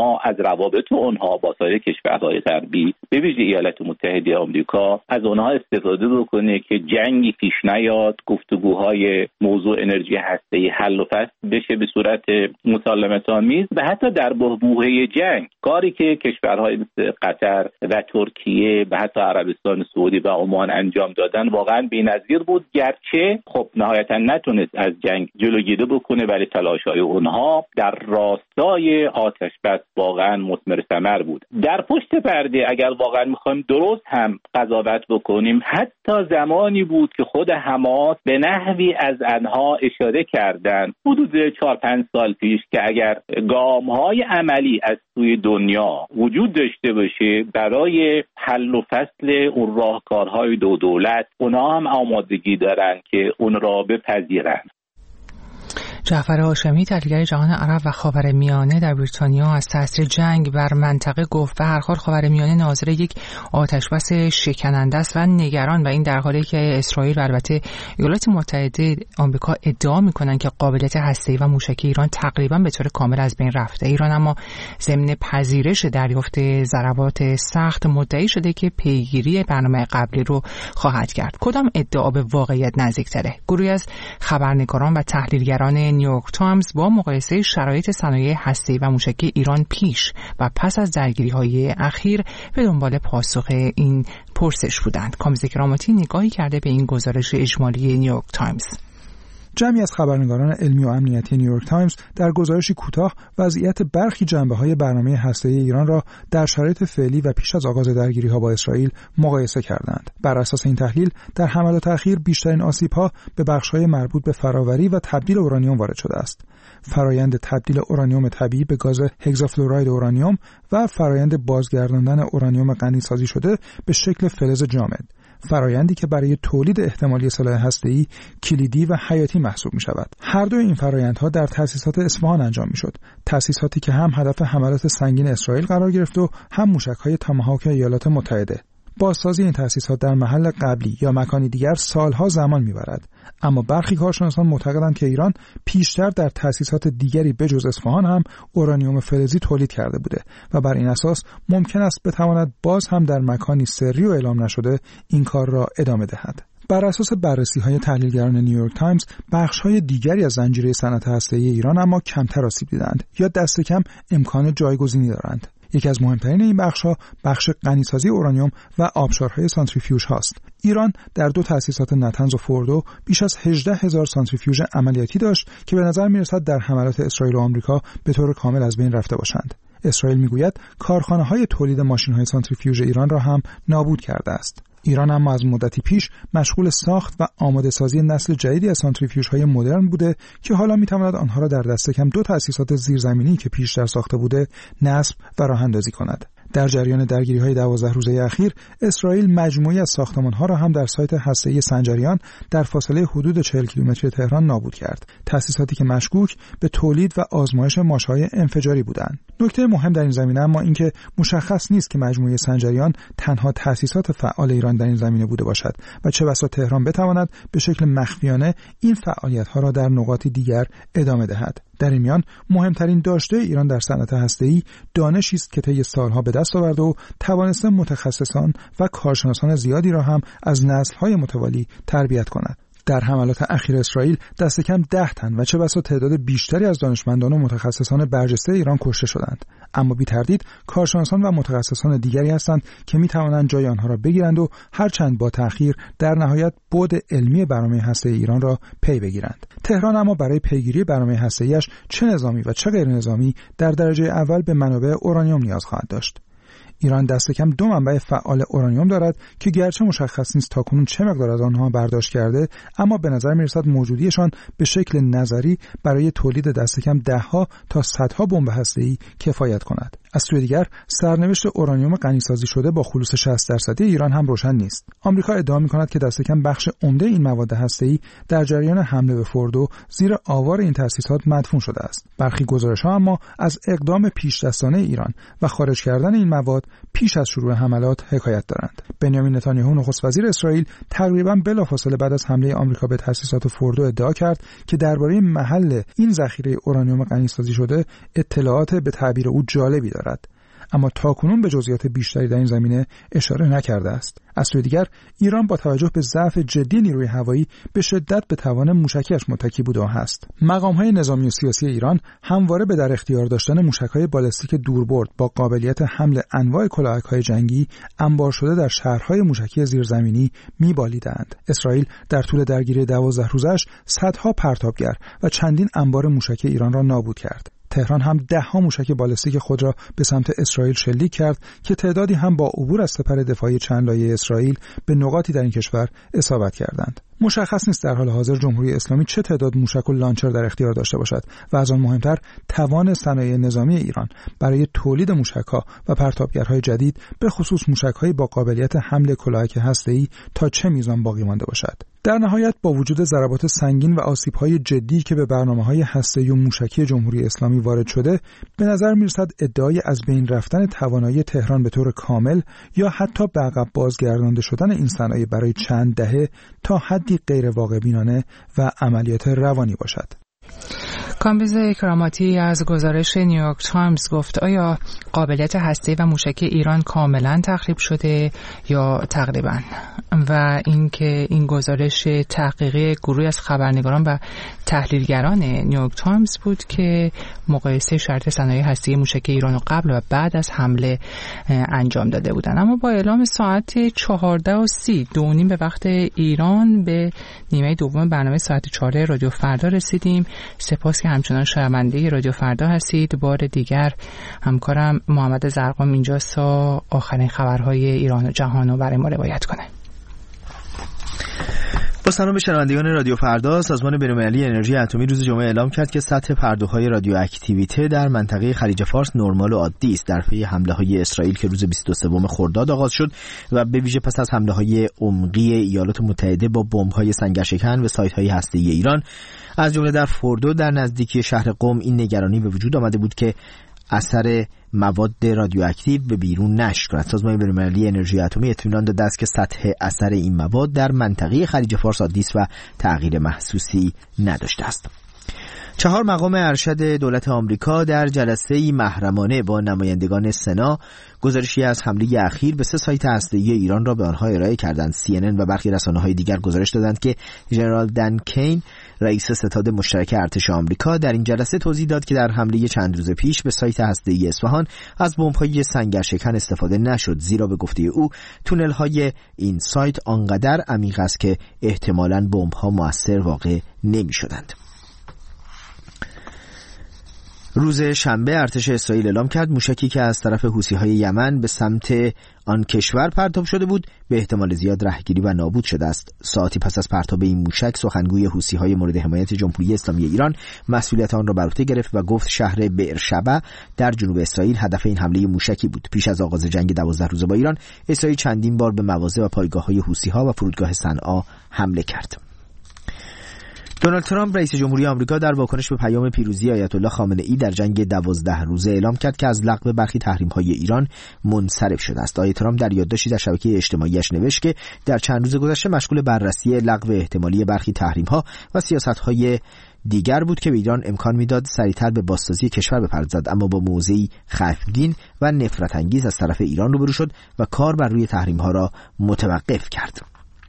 روابط اونها با سایر کشورهای غربی به ویژه ایالات متحده آمریکا از اونها استفاده بکنه که جنگی پیش نیاد، گفتگوهای موضوع انرژی هسته‌ای حل و فصل بشه به صورت مسالمت‌آمیز و حتی در بحبوحه جنگ، کاری که کشورهای مثل قطر و ترکیه و حتی عربستان سعودی و عمان انجام دادن واقعا بی‌نظیر بود، گرچه خب نهایتا نتونست از جنگ جلوگیری بکنه ولی تلاش‌های اونها در راستای آتش بس واقعا مثمر ثمر بود. در پشت پرده اگر واقعا می‌خوایم درست هم قضاوت بکنیم، حتی زمانی بود که خود حماس به نحوی از آنها اشاره کردند حدود 4-5 سال پیش که اگر گام‌های عملی از سوی دنیا وجود داشته باشه برای حل و فصل اون راهکارهای دو دولت، اونا هم آمادگی دارن که اون را بپذیرن. جعفر هاشمی، تحلیلگر جهان عرب و خاورمیانه در بریتانیا، از تاثیر جنگ بر منطقه گفت: به هر حال خاورمیانه ناظر یک آتشبس شکننده است و نگران، و این در حالی که اسرائیل و البته ایالات متحده آمریکا ادعا می‌کنند که قابلیت هسته‌ای و موشکی ایران تقریباً به طور کامل از بین رفته. ایران اما ضمن پذیرش دریافت ضربات سخت مدعی شده که پیگیری برنامه قبلی رو خواهد کرد. کدام ادعا به واقعیت نزدیک‌تره؟ گروهی از خبرنگاران و تحلیلگران نیویورک تایمز با مقایسه شرایط صنایع هسته‌ای و موشکی ایران پیش و پس از درگیری‌های اخیر به دنبال پاسخ این پرسش بودند. کامبیز کراماتی نگاهی کرده به این گزارش اجمالی نیویورک تایمز. جمعی از خبرنگاران علمی و امنیتی نیویورک تایمز در گزارشی کوتاه وضعیت برخی جنبه‌های برنامه هسته‌ای ایران را در شرایط فعلی و پیش از آغاز درگیری‌ها با اسرائیل مقایسه کردند. بر اساس این تحلیل، در حملات اخیر بیشترین آسیب‌ها به بخش‌های مربوط به فراوری و تبدیل اورانیوم وارد شده است. فرایند تبدیل اورانیوم طبیعی به گاز هگزافلوراید اورانیوم و فرایند بازگرداندن اورانیوم غنی‌سازی شده به شکل فلز جامد، فرایندی که برای تولید احتمالی سلاح هسته‌ای کلیدی و حیاتی محسوب می‌شود. هر دو این فرایندها در تأسیسات اصفهان انجام می‌شد، تأسیساتی که هم هدف حملات سنگین اسرائیل قرار گرفت و هم موشک‌های تاماهاک ایالات متحده. بازسازی این تأسیسات در محل قبلی یا مکانی دیگر سالها زمان می‌برد، اما برخی کارشناسان معتقدند که ایران پیشتر در تأسیسات دیگری بجز اصفهان هم اورانیوم فلزی تولید کرده بوده و بر این اساس ممکن است بتواند باز هم در مکانی سری و اعلام نشده این کار را ادامه دهد. بر اساس بررسی‌های تحلیلگران نیویورک تایمز، بخش‌های دیگری از زنجیره صنعت هسته‌ای ایران اما کمتر آسیب دیدند یا دست کم امکان جایگزینی دارند. یکی از مهمترین این بخش‌ها بخش غنی‌سازی اورانیوم و آبشارهای سانتریفیوژ هاست. ایران در دو تأسیسات نتنز و فوردو بیش از 18,000 سانتریفیوژ عملیاتی داشت که به نظر می‌رسد در حملات اسرائیل و آمریکا به طور کامل از بین رفته باشند. اسرائیل می‌گوید کارخانه‌های تولید ماشین‌های سانتریفیوژ ایران را هم نابود کرده است. ایران اما از مدتی پیش مشغول ساخت و آماده سازی نسل جدیدی از سانتریفیوژهای مدرن بوده که حالا می‌تواند آنها را در دست کم دو تأسیسات زیرزمینی که پیشتر ساخته بوده نصب و راه‌اندازی کند. در جریان درگیری‌های 12 روزه اخیر، اسرائیل مجموعی از ساختمان‌ها را هم در سایت هسته‌ای سنجریان در فاصله حدود 40 کیلومتری تهران نابود کرد. تأسیساتی که مشکوک به تولید و آزمایش ماشه‌های انفجاری بودند. نکته مهم در این زمینه اما اینکه مشخص نیست که مجموعه سنجریان تنها تأسیسات فعال ایران در این زمینه بوده باشد و چه بسا تهران بتواند به شکل مخفیانه این فعالیت‌ها را در نقاط دیگر ادامه دهد. در این میان مهمترین داشته ایران در صنعت هسته‌ای دانشی است که طی سالها به دست آورده و توانسته متخصصان و کارشناسان زیادی را هم از نسل‌های متوالی تربیت کند. در حملات اخیر اسرائیل دست کم 10 تن و چه بسا تعداد بیشتری از دانشمندان و متخصصان برجسته ایران کشته شدند، اما بی تردید کارشناسان و متخصصان دیگری هستند که می توانند جای آنها را بگیرند و هرچند با تأخیر در نهایت بعد علمی برنامه هسته‌ای ایران را پی بگیرند. تهران اما برای پیگیری برنامه هسته‌ایش چه نظامی و چه غیر نظامی در درجه اول به منابع اورانیوم نیاز خواهد داشت. ایران دست کم 2 منبع فعال اورانیوم دارد که گرچه مشخص نیست تاکنون چه مقدار از آنها برداشت کرده، اما به نظر می‌رسد موجودیشان به شکل نظری برای تولید دست کم 10 ها تا 100 ها بمب هسته‌ای کفایت کند. از سوی دیگر سرنوشت اورانیوم غنی‌سازی شده با خلوص 60% ایران هم روشن نیست. آمریکا ادعا می‌کند که دست کم بخش عمده این مواد هسته‌ای در جریان حمله به فوردو زیر آوار این تأسیسات مدفون شده است. برخی گزارش‌ها اما از اقدام پیش‌دستانه ایران و خارج کردن این مواد پیش از شروع حملات حکایت دارند. بنیامین نتانیاهو نخست وزیر اسرائیل تقریباً بلافاصله بعد از حمله آمریکا به تأسیسات فوردو ادعا کرد که درباره محل این ذخیره اورانیوم غنی‌سازی شده اطلاعات به تعبیر او جالبی دارد، اما تاکنون به جزئیات بیشتری در این زمینه اشاره نکرده است. از سوی دیگر ایران با توجه به ضعف جدی نیروی هوایی به شدت به توان موشکیش متکی بوده و هست. مقام‌های نظامی و سیاسی ایران همواره به در اختیار داشتن موشک‌های بالستیک دوربرد با قابلیت حمل انواع کلاهک‌های جنگی انبار شده در شهرهای موشکی زیرزمینی می‌بالیدند. اسرائیل در طول درگیری 12 روزش صدها پرتابگر و چندین انبار موشکی ایران را نابود کرد. تهران هم 10 موشک بالستیک خود را به سمت اسرائیل شلیک کرد که تعدادی هم با عبور از سپر دفاعی چند لایه اسرائیل به نقاطی در این کشور اصابت کردند. مشخص نیست در حال حاضر جمهوری اسلامی چه تعداد موشک و لانچر در اختیار داشته باشد و از آن مهمتر توان صنایع نظامی ایران برای تولید موشک‌ها و پرتابگرهای جدید، به خصوص موشک‌های با قابلیت حمل کلاهک هسته‌ای، تا چه میزان باقی مانده باشد. در نهایت با وجود ضربات سنگین و آسیب‌های جدی که به برنامه‌های هسته‌ای و موشکی جمهوری اسلامی وارد شده، به نظر می‌رسد ادعای از بین رفتن توانایی تهران به طور کامل یا حتی به عقب بازگردانده شدن این صنایع برای چند دهه تا حدی غیر واقع بینانه و عملیات روانی باشد. کامبیز کراماتی از گزارش نیویورک تایمز گفت آیا قابلیت هسته‌ای و موشکی ایران کاملا تخریب شده یا تقریبا؟ و اینکه این گزارش تحقیقی گروهی از خبرنگاران و تحلیلگران نیویورک تایمز بود که مقایسه شرایط صنایع هسته‌ای موشکی ایران و قبل و بعد از حمله انجام داده بودند. اما با اعلام ساعت 14:30 2:30 به وقت ایران به نیمه دوم برنامه ساعت 4 رادیو فردا رسیدیم. سپاس که همچنان شنونده رادیو فردا هستید. بار دیگر همکارم محمد زرقام اینجاست تا آخرین خبرهای ایران و جهان رو برای ما روایت کنه. با سلام به شنوندگان رادیو فردا، سازمان بین‌المللی انرژی اتمی روز جمعه اعلام کرد که سطح پرده‌های رادیواکتیویته در منطقه خلیج فارس نرمال و عادی است در پی حمله‌های اسرائیل که روز 23 خرداد آغاز شد و به ویژه پس از حمله‌های عمقی ایالات متحده با بمب‌های سنگرشکن به سایت‌های هسته‌ای ایران از جمله در فوردو در نزدیکی شهر قم. این نگرانی به وجود آمده بود که اثر مواد رادیواکتیو به بیرون نشر کند. سازمان بین‌المللی انرژی اتمی اطمینان داده است که سطح اثر این مواد در منطقه خلیج فارس عادی است و تغییر محسوسی نداشته است. 4 مقام ارشد دولت آمریکا در جلسه‌ای محرمانه با نمایندگان سنا گزارشی از حمله اخیر به 3 سایت هسته‌ای ایران را به آنها ارائه کردند. CNN و برخی رسانه‌های دیگر گزارش دادند که ژنرال دن کین، رئیس ستاد مشترک ارتش آمریکا، در این جلسه توضیح داد که در حمله چند روز پیش به سایت هسته‌ای اصفهان از بمب‌های سنگرشکن استفاده نشد، زیرا به گفته او تونل‌های این سایت آنقدر عمیق است که احتمالاً بمب‌ها مؤثر واقع نمی‌شدند. روز شنبه ارتش اسرائیل اعلام کرد موشکی که از طرف حوثی‌های یمن به سمت آن کشور پرتاب شده بود به احتمال زیاد رهگیری و نابود شده است. ساعتی پس از پرتاب این موشک سخنگوی حوثی‌های مورد حمایت جمهوری اسلامی ایران مسئولیت آن را بر عهده گرفت و گفت شهر بئرشبع در جنوب اسرائیل هدف این حمله موشکی بود. پیش از آغاز جنگ 12 روزه با ایران، اسرائیل چندین بار به مواضع و پایگاه‌های حوثی‌ها و فرودگاه صنعا حمله کرد. دونالد ترامپ رئیس جمهوری آمریکا در واکنش به پیام پیروزی آیت الله خامنه ای در جنگ 12 روزه اعلام کرد که از لغو برخی تحریم‌های ایران منصرف شده است. آقای ترامپ در یادداشتی در شبکه اجتماعیش نوشت که در چند روز گذشته مشغول بررسی لغو احتمالی برخی تحریم‌ها و سیاست‌های دیگر بود که به ایران امکان میداد سریعتر به بازسازی کشور بپردازد، اما با موضعی خشمگین و نفرت انگیز از طرف ایران روبرو شد و کار بر روی تحریم‌ها را متوقف کرد.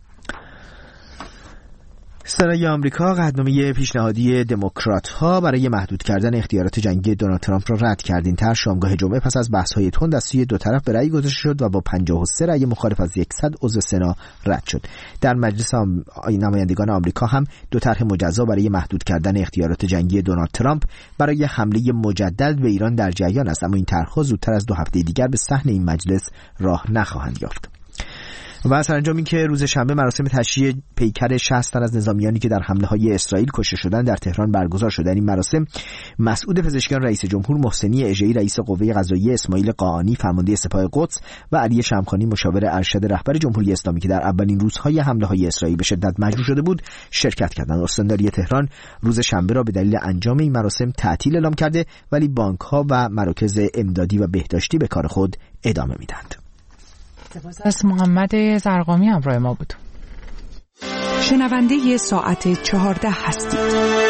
سنای آمریکا قطعنامه پیشنهادی دموکرات‌ها برای محدود کردن اختیارات جنگی دونالد ترامپ را رد کرد. این طرح شامگاه جمعه پس از بحث‌های تند از سوی دو طرف به رأی گذاشته شد و با 53 رأی مخالف از 100 عضو سنا رد شد. در مجلس نمایندگان آمریکا هم دو طرح مجزا برای محدود کردن اختیارات جنگی دونالد ترامپ برای حمله مجدد به ایران در جریان است، اما این طرح‌ها زودتر از 2 هفته دیگر به صحن این مجلس راه نخواهند یافت. و سرانجام این که روز شنبه مراسم تشییع پیکر 60 تن از نظامیانی که در حمله‌های اسرائیل کشته شدند در تهران برگزار شد. این مراسم مسعود پزشکیان رئیس جمهور، محسنی اژه‌ای رئیس قوه قضاییه، اسماعیل قاآنی فرمانده سپاه قدس و علی شمخانی مشاور ارشد رهبر جمهوری اسلامی که در اولین روزهای حمله‌های اسرائیل به شدت مجروح شده بود شرکت کردند. استانداری تهران روز شنبه را به دلیل انجام این مراسم تعطیل اعلام کرده، ولی بانک‌ها و مراکز امدادی و بهداشتی به کار خود ادامه میدند. از محمد زرقامی همراه ما بود. شنونده ساعت 14 هستید.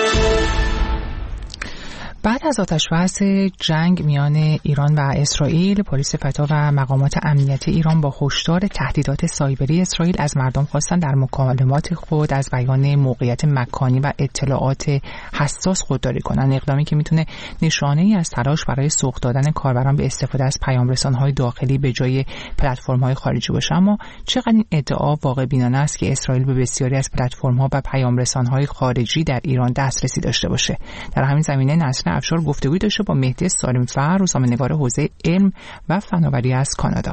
بعد از آتش‌بس جنگ میان ایران و اسرائیل، پلیس فتا و مقامات امنیتی ایران با هشدار تهدیدات سایبری اسرائیل از مردم خواستند در مکالمات خود از بیان موقعیت مکانی و اطلاعات حساس خودداری کنند، اقدامی که میتونه نشانه‌ای از تلاش برای سوق دادن کاربران به استفاده از پیام‌رسان‌های داخلی به جای پلتفرم‌های خارجی باشه. اما چقدر این ادعا واقع بینانه است که اسرائیل به بسیاری از پلتفرم‌ها و پیام‌رسان‌های خارجی در ایران دسترسی داشته باشه؟ در همین زمینه نسرین افشار مقدار گفتگوی داشته با مهدی سالمی‌فر، روزنامه‌نگار حوزه علم و فناوری از کانادا.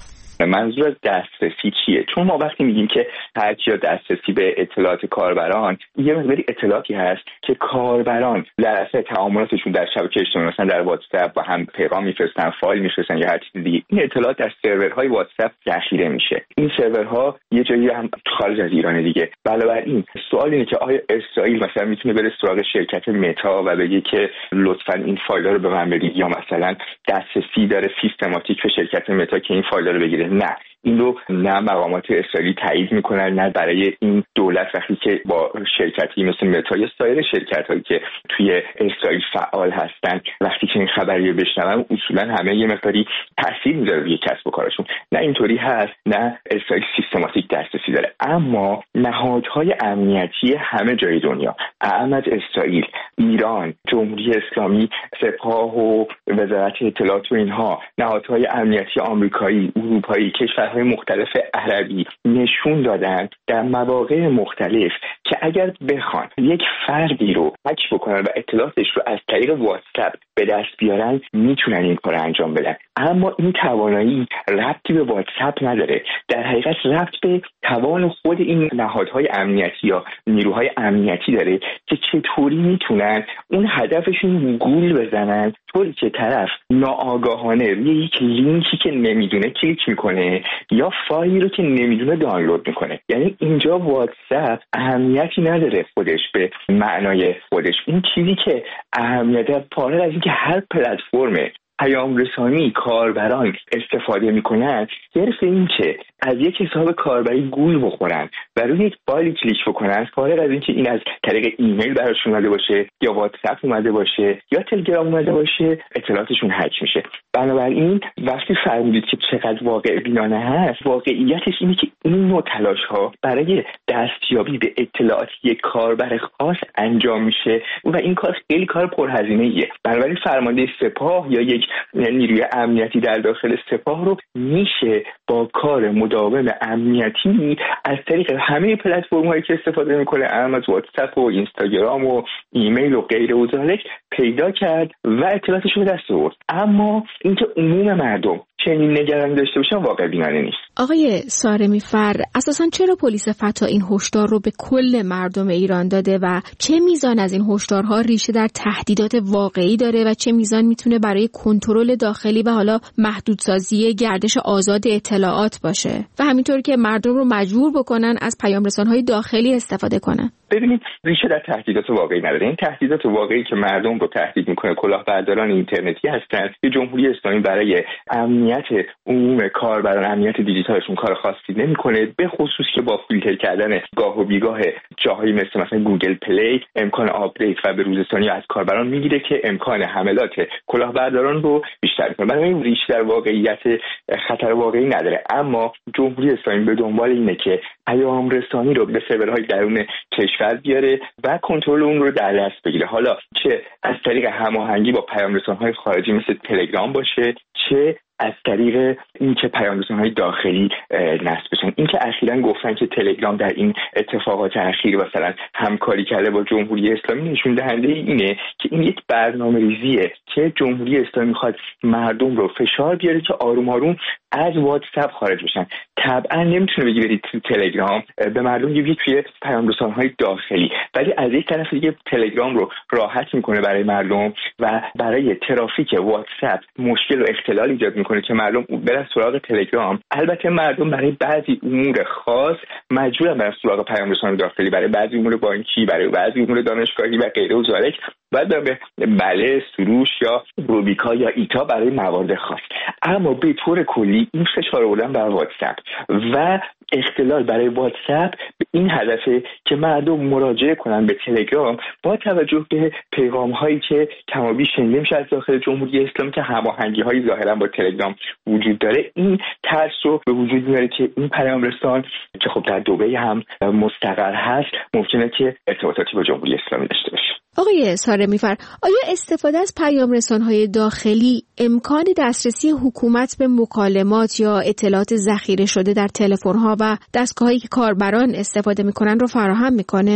منظور از دسترسی چیه؟ چون ما وقتی میگیم که هرچی دسترسی به اطلاعات کاربران، یه مقداری اطلاعاتی هست که کاربران در اثر تعاملاتشون در شبکه اجتماعی، مثلا در واتساپ با هم پیغام میفرستن، فایل میفرستن یا هر چیز دیگه، این اطلاعات در سرورهای واتساپ ذخیره میشه. این سرورها یه جایی هم خارج از ایران دیگه. بنابراین سوال اینه که آیا اسرائیل مثلا میتونه بره سراغ شرکت متا و بگه که لطفاً این فایل‌ها رو به من بدید، یا مثلا دسترسی داره سیستماتیک به شرکت متا که این فایل‌ها رو بگیره؟ نه، این رو نه مقامات اسرائیلی تایید میکنن، نه برای این دولت وقتی که با شرکتی مثل متا یا سایر شرکت‌هایی که توی اسرائیل فعال هستن وقتی که این خبری بشنون اصولا همه یه مقداری تاثیر میذاره روی کسب و کارشون. نه اینطوری هست، نه اسرائیل سیستماتیک دسترسی داره. اما نهادهای امنیتی همه جای دنیا، اعم از اسرائیل، ایران، جمهوری اسلامی، سپاه و وزارت اطلاعات و اینها، نهادهای امنیتی آمریکایی، اروپایی، کشورهای مختلف عربی نشون دادن در مواقع مختلف که اگر بخوان یک فردی رو هک بکنن و اطلاعاتش رو از طریق واتساپ به دست بیارن میتونن این کار انجام بدن. اما این توانایی ربطی به واتساپ نداره، در حقیقت ربط به توان خود این نهادهای امنیتی یا نیروهای امنیتی داره که چطوری میتونن اون هدفشون گول بزنن طوری که طرف ناآگاهانه روی یک لینکی که نمیدونه کلیک میکنه یا فایلی رو که نمیدونه دانلود میکنه. یعنی اینجا واتساپ اهمیتی نداره خودش به معنای خودش. این چیزی که اهمیت فارغ از اینکه هر پلتفرم پیام رسانی کاربران استفاده میکنن، صرف این که از یک حساب کاربری گول بخورن و روی یک فایلی کلیک بکنن، فارغ از اینکه این از طریق ایمیل براشون اومده باشه یا واتساپ اومده باشه یا تلگرام اومده باشه، اطلاعاتشون هک میشه. بنابراین وقتی فرمودید که چقدر واقع بینانه هست، واقعیتش اینه که این نوع تلاش ها برای دستیابی به اطلاعات یک کاربر خاص انجام میشه و این کار خیلی کار پرهزینه ایه. بنابراین فرمانده سپاه یا یک نیروی امنیتی در داخل سپاه رو میشه با کار مداوم امنیتی از طریق همه پلتفرم هایی که استفاده میکنه، از واتساپ و اینستاگرام و ایمیل و غیره و ذالک، پیدا کرد و اطلاعاتش رو دست آورد. اما اینکه عموم مردم چنین نگرانی داشته باشن واقع بینانه نیست. آقای سارمی‌فر، اساساً چرا پلیس فتح این هشدار رو به کل مردم ایران داده و چه میزان از این هشدارها ریشه در تهدیدات واقعی داره و چه میزان میتونه برای کنترل داخلی و حالا محدودسازی گردش آزاد اطلاعات باشه و همینطور که مردم رو مجبور بکنن از پیام‌رسان‌های داخلی استفاده کنن؟ ببینید، ریشه در تهدیدات واقعی نداره. این تهدیدات واقعی که مردم رو تهدید میکنه کلاهبرداران اینترنتی هستند که جمهوری اسلامی برای امنیت عموم کاربران، امنیت دیجیتالشون کار خاصی نمیکنه، به خصوص که با فیلتر کردن گاه و بیگاه جاهایی مثلا گوگل پلی امکان آپدیت و به روزرسانی از کاربران میگیره که امکان حملات کلاهبرداران رو بیشتر میکنه. بنابراین ریشه در واقعیت خطر واقعی نداره. اما جمهوری اسلامی به دنبال اینه که پیام رسانی رو به سرورهای درون کشور بیاره و کنترل اون رو در دست بگیره، حالا چه از طریق هماهنگی با پیام رسان‌های خارجی مثل تلگرام باشه، چه از طریق این که پیام رسان‌های داخلی نصب بشن. این که اخیراً گفتن که تلگرام در این اتفاقات اخیر مثلا همکاری کرده با جمهوری اسلامی، نشون دهنده اینه که این یک برنامه‌ریزیه که جمهوری اسلامی می‌خواد مردم رو فشار بیاره که آروم آروم از واتساپ خارج بشن. طبعا نمیتونه بگی برید تو تلگرام، به مردم میگه توی پیام رسان‌های داخلی، ولی از یک طرف دیگه تلگرام رو راحت میکنه برای مردم و برای ترافیک واتساپ مشکل و اختلال ایجاد میکنه که مردم برن سراغ تلگرام. البته مردم برای بعضی امور خاص مجبورن برن سراغ پیام رسان داخلی، برای بعضی امور بانکی، برای بعضی امور دانشگاهی و غیره و ذالک باید به بله، سروش یا روبیکا یا ایتا برای موارد خاص. اما به طور کلی این فشار آوردن بر واتساپ و اختلال برای واتساپ به این هدفه که مردم مراجعه کنن به تلگرام با توجه به پیغام هایی که کمابیش شنیده میشه از داخل جمهوری اسلامی که هماهنگی هایی ظاهرا با تلگرام وجود داره. این ترس رو به وجود میاره که این پیام رسان که خب در دبی هم مستقر هست ممکنه که ارتباطاتی با جمهوری اسلامی داشته باشه. آقای سارمی‌فر، آیا استفاده از پیام‌رسان‌های داخلی امکان دسترسی حکومت به مکالمات یا اطلاعات ذخیره شده در تلفن‌ها و دستگاه‌هایی که کاربران استفاده می‌کنن رو فراهم می‌کنه؟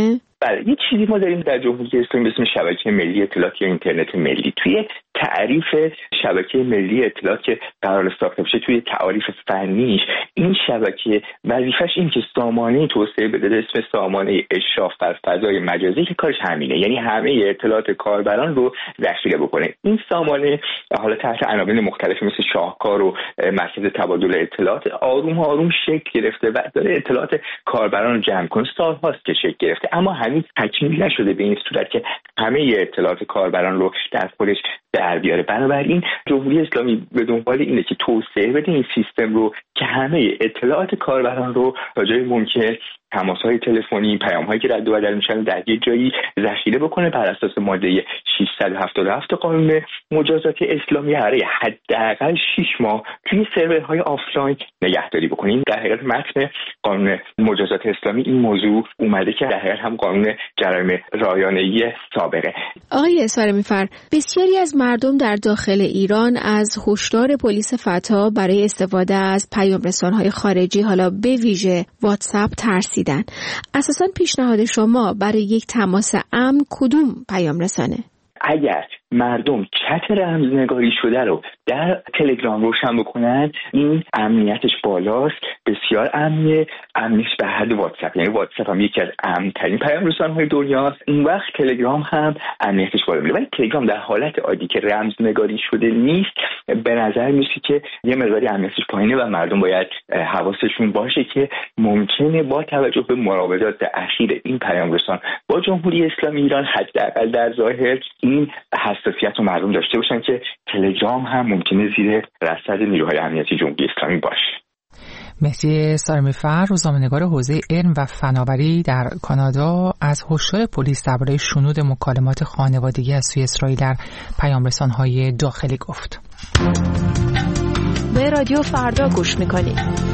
بله، یه چیزی ما داریم در جمهوری اسلامی به اسم شبکه ملی اطلاعات یا اینترنت ملی. توی تعریف شبکه ملی اطلاعات که قرار ساخته بشه، توی تعریف فنیش این شبکه وظیفش این که سامانه توسعه بده اسم سامانه اشراف بر فضای مجازی که کارش همینه، یعنی همه اطلاعات کاربران رو ذخیره بکنه. این سامانه حالا تحت عناوین مختلفی مثل شاهکار و مرکز تبادل اطلاعات آروم آروم شکل گرفته و داره اطلاعات کاربران رو جمع کنه. سال‌هاست که شکل گرفته اما هنوز تکمیل نشده به این صورت که همه اطلاعات کاربران رو در خودش در بیاره. بنابراین جمهوری اسلامی به دنبال اینه که توسعه بده این سیستم رو که همه اطلاعات کاربران رو تا جای ممکن، تماس‌های تلفنی، پیام‌هایی که رد و بدل میشن در یک جایی ذخیره بکنه بر اساس ماده 677 قانون مجازات اسلامی برای حداقل 6 ماه توی سرورهای آفلاین نگهداری بکنه. این در حقیقت متن قانون مجازات اسلامی این موضوع اومده که در حقیقت هم قانون جرایم رایانه‌ای سابقه. آقای سارمی‌فر، بسیاری از مردم در داخل ایران از هشدار پلیس فتا برای استفاده از پیام‌رسان‌های خارجی، حالا به ویژه واتساپ، ترسیدن. اساساً پیشنهاد شما برای یک تماس امن کدوم پیام رسانه؟ اگر مردم چت رمزنگاری شده رو در تلگرام روشن بکنن، این امنیتش بالاست، بسیار امنیه، امنیتش به حد واتساپ. یعنی واتساپ هم یکی از امن‌ترین پیام رسانه‌های دنیاست، اون وقت تلگرام هم امنیتش بالا میره. ولی تلگرام در حالت عادی که رمزنگاری شده نیست، به نظر میاد که یه مقداری امنیتش پایینه و مردم باید حواسشون باشه که ممکنه با توجه به مراودات اخیر این پیام رسان با جمهوری اسلامی ایران حداقل در ظاهر این حساسیت رو مردم داشته باشن که تلگرام هم ممکنه زیر رصد نیروهای امنیتی جمهوری اسلامی باشه. مهدی سارمی‌فر، روزنامه‌نگار حوزه علم و فناوری در کانادا، از هشدار پلیس درباره شنود مکالمات خانوادگی از سوی اسرائیل در پیام‌رسان‌های داخلی گفت. به رادیو فردا گوش می‌کنید.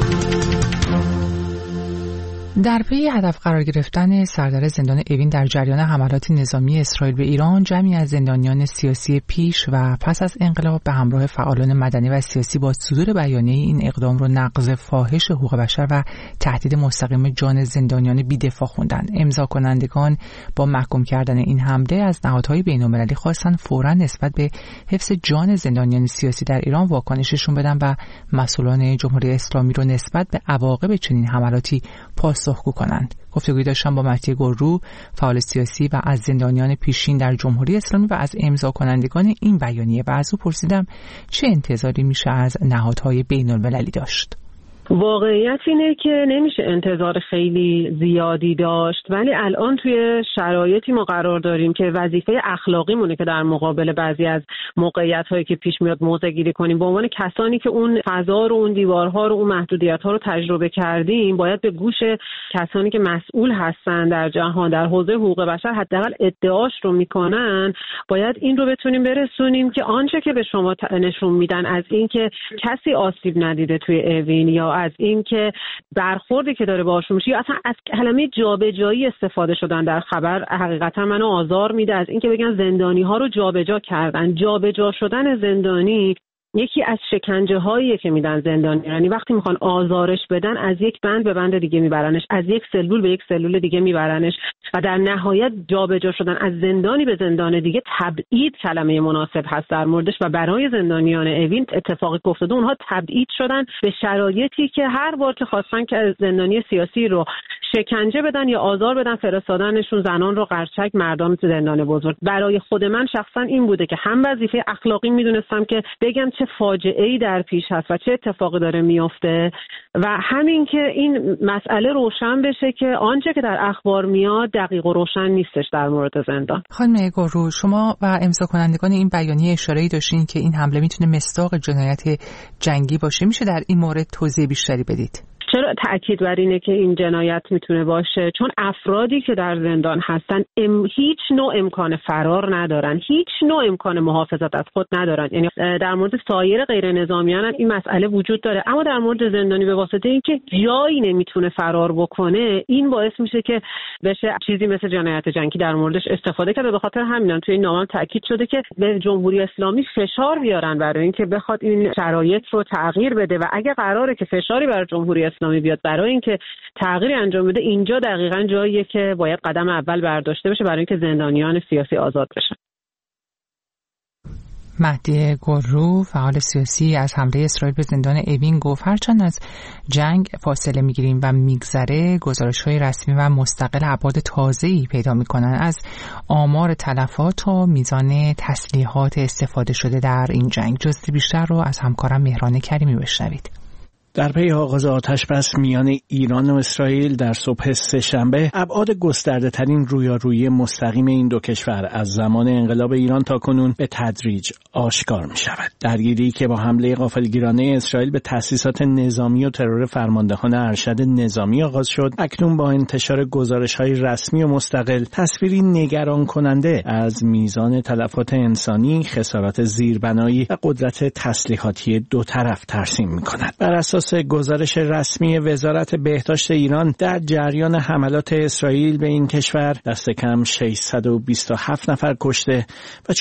در پی هدف قرار گرفتن سردر زندان اوین در جریان حملات نظامی اسرائیل به ایران، جمعی از زندانیان سیاسی پیش و پس از انقلاب به همراه فعالان مدنی و سیاسی با صدور بیانیه این اقدام رو نقض فاحش حقوق بشر و تهدید مستقیم جان زندانیان بی‌دفاع خوندند. امضا کنندگان با محکوم کردن این حمله از نهادهای بین‌المللی خواستند فوراً نسبت به حفظ جان زندانیان سیاسی در ایران واکنششون بدن و مسئولان جمهوری اسلامی رو نسبت به عواقب چنین حملاتی پاسخگو کنند. گفتگویی داشتم با مهدی گلرو، فعال سیاسی و از زندانیان پیشین در جمهوری اسلامی و از امضا کنندگان این بیانیه و از او پرسیدم چه انتظاری میشه از نهادهای بین‌المللی داشت. واقعیت اینه که نمیشه انتظار خیلی زیادی داشت، ولی الان توی شرایطی ما قرار داریم که وظیفه اخلاقی مونه که در مقابل بعضی از موقعیت‌هایی که پیش میاد موضع گیری کنیم. به عنوان کسانی که اون فضا رو، اون دیوارها رو، اون محدودیت‌ها رو تجربه کردیم، باید به گوش کسانی که مسئول هستن در جهان در حوزه حقوق بشر حداقل ادعاش رو میکنن، باید این رو بتونیم برسونیم که آنچه که به شما نشون میدن از این که کسی آسیب ندیده توی اوین یا از این که برخوردی که داره باهاشون میشه یا اصلا از کلمه جابجایی استفاده شدن در خبر، حقیقتا منو آزار میده. از این که بگن زندانی ها رو جابجا کردن، جابجا شدن زندانی یکی از شکنجه هاییه که میدن زندانی، یعنی وقتی میخوان آزارش بدن از یک بند به بند دیگه میبرنش، از یک سلول به یک سلول دیگه میبرنش و در نهایت جابجا شدن از زندانی به زندان دیگه تبعید کلمه مناسب هست در موردش و برای زندانیان اوین اتفاقی افتاده. اونها تبعید شدن به شرایطی که هر بار که خواستن که زندانی سیاسی رو شکنجه بدن یا آزار بدن، فرستادنشون زنان رو قرچک، مردان تو زندان بزرگ. برای خود من شخصا این بوده که هم وظیفه اخلاقی میدونستم که بگم چه فاجعه‌ای در پیش هست و چه اتفاقی داره میفته و همین که این مسئله روشن بشه که آنچه که در اخبار میاد دقیق و روشن نیستش در مورد زندان. خانم گلرو، شما و امضا کنندگان این بیانیه اشاره‌ای داشتین که این حمله میتونه مصداق جنایت جنگی باشه. میشه در این مورد توضیح بیشتری بدید؟ چرا تأکید بر اینه که این جنایت میتونه باشه؟ چون افرادی که در زندان هستن هیچ نوع امکان فرار ندارن، هیچ نوع امکان محافظت از خود ندارن. یعنی در مورد سایر غیر نظامیان هم این مسئله وجود داره، اما در مورد زندانی به واسطه اینکه جایی نمیتونه فرار بکنه، این باعث میشه که بشه چیزی مثل جنایت جنگی در موردش استفاده کرده. به خاطر همین توی این نامه تأکید شده که به جمهوری اسلامی فشار بیارن برای اینکه بخواد این شرایط رو تغییر بده و اگه قراره که فشاری بر جمهوری اسلامی بیاد برای اینکه تغییری انجام بده، اینجا دقیقاً جاییه که باید قدم اول برداشته بشه برای اینکه زندانیان سیاسی آزاد بشن. مهدی گلرو فعال سیاسی از حمله اسرائیل به زندان اوین گفت هرچند از جنگ فاصله میگیریم و میگذره، گزارش‌های رسمی و مستقل ابعاد تازه‌ای پیدا میکنن از آمار تلفات تا میزان تسلیحات استفاده شده در این جنگ. جزئی بیشتر رو از همکارم مهران کریمی بشنوید. در پی آغاز آتش‌بس میان ایران و اسرائیل در صبح سه‌شنبه، ابعاد گسترده‌ترین رویارویی مستقیم این دو کشور از زمان انقلاب ایران تا کنون به تدریج آشکار می‌شود. درگیری که با حمله غافلگیرانه اسرائیل به تأسیسات نظامی و ترور فرماندهان ارشد نظامی آغاز شد، اکنون با انتشار گزارش‌های رسمی و مستقل تصویری نگران کننده از میزان تلفات انسانی، خسارات زیربنایی و قدرت تسلیحاتی دو طرف ترسیم می‌کند. بر اساس گزارش رسمی وزارت بهداشت ایران، در جریان حملات اسرائیل به این کشور دست کم 627 نفر کشته و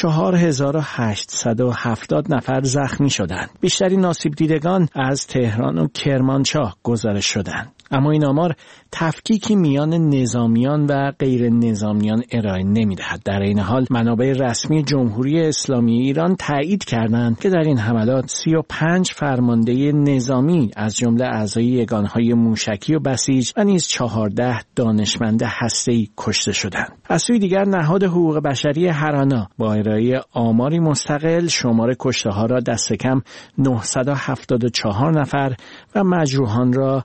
4870 نفر زخمی شدند. بیشترین آسیب دیدگان از تهران و کرمانشاه گزارش شدند. اما این آمار تفکیکی میان نظامیان و غیر نظامیان ارائه نمی‌دهد. در این حال منابع رسمی جمهوری اسلامی ایران تایید کردند که در این حملات 35 فرمانده نظامی از جمله اعضای یگانهای موشکی و بسیج و نیز 14 دانشمند هسته‌ای کشته شدند. از سوی دیگر نهاد حقوق بشری هرانا با ارائه آماری مستقل شمار کشته‌ها را دست کم 974 نفر و مجروحان را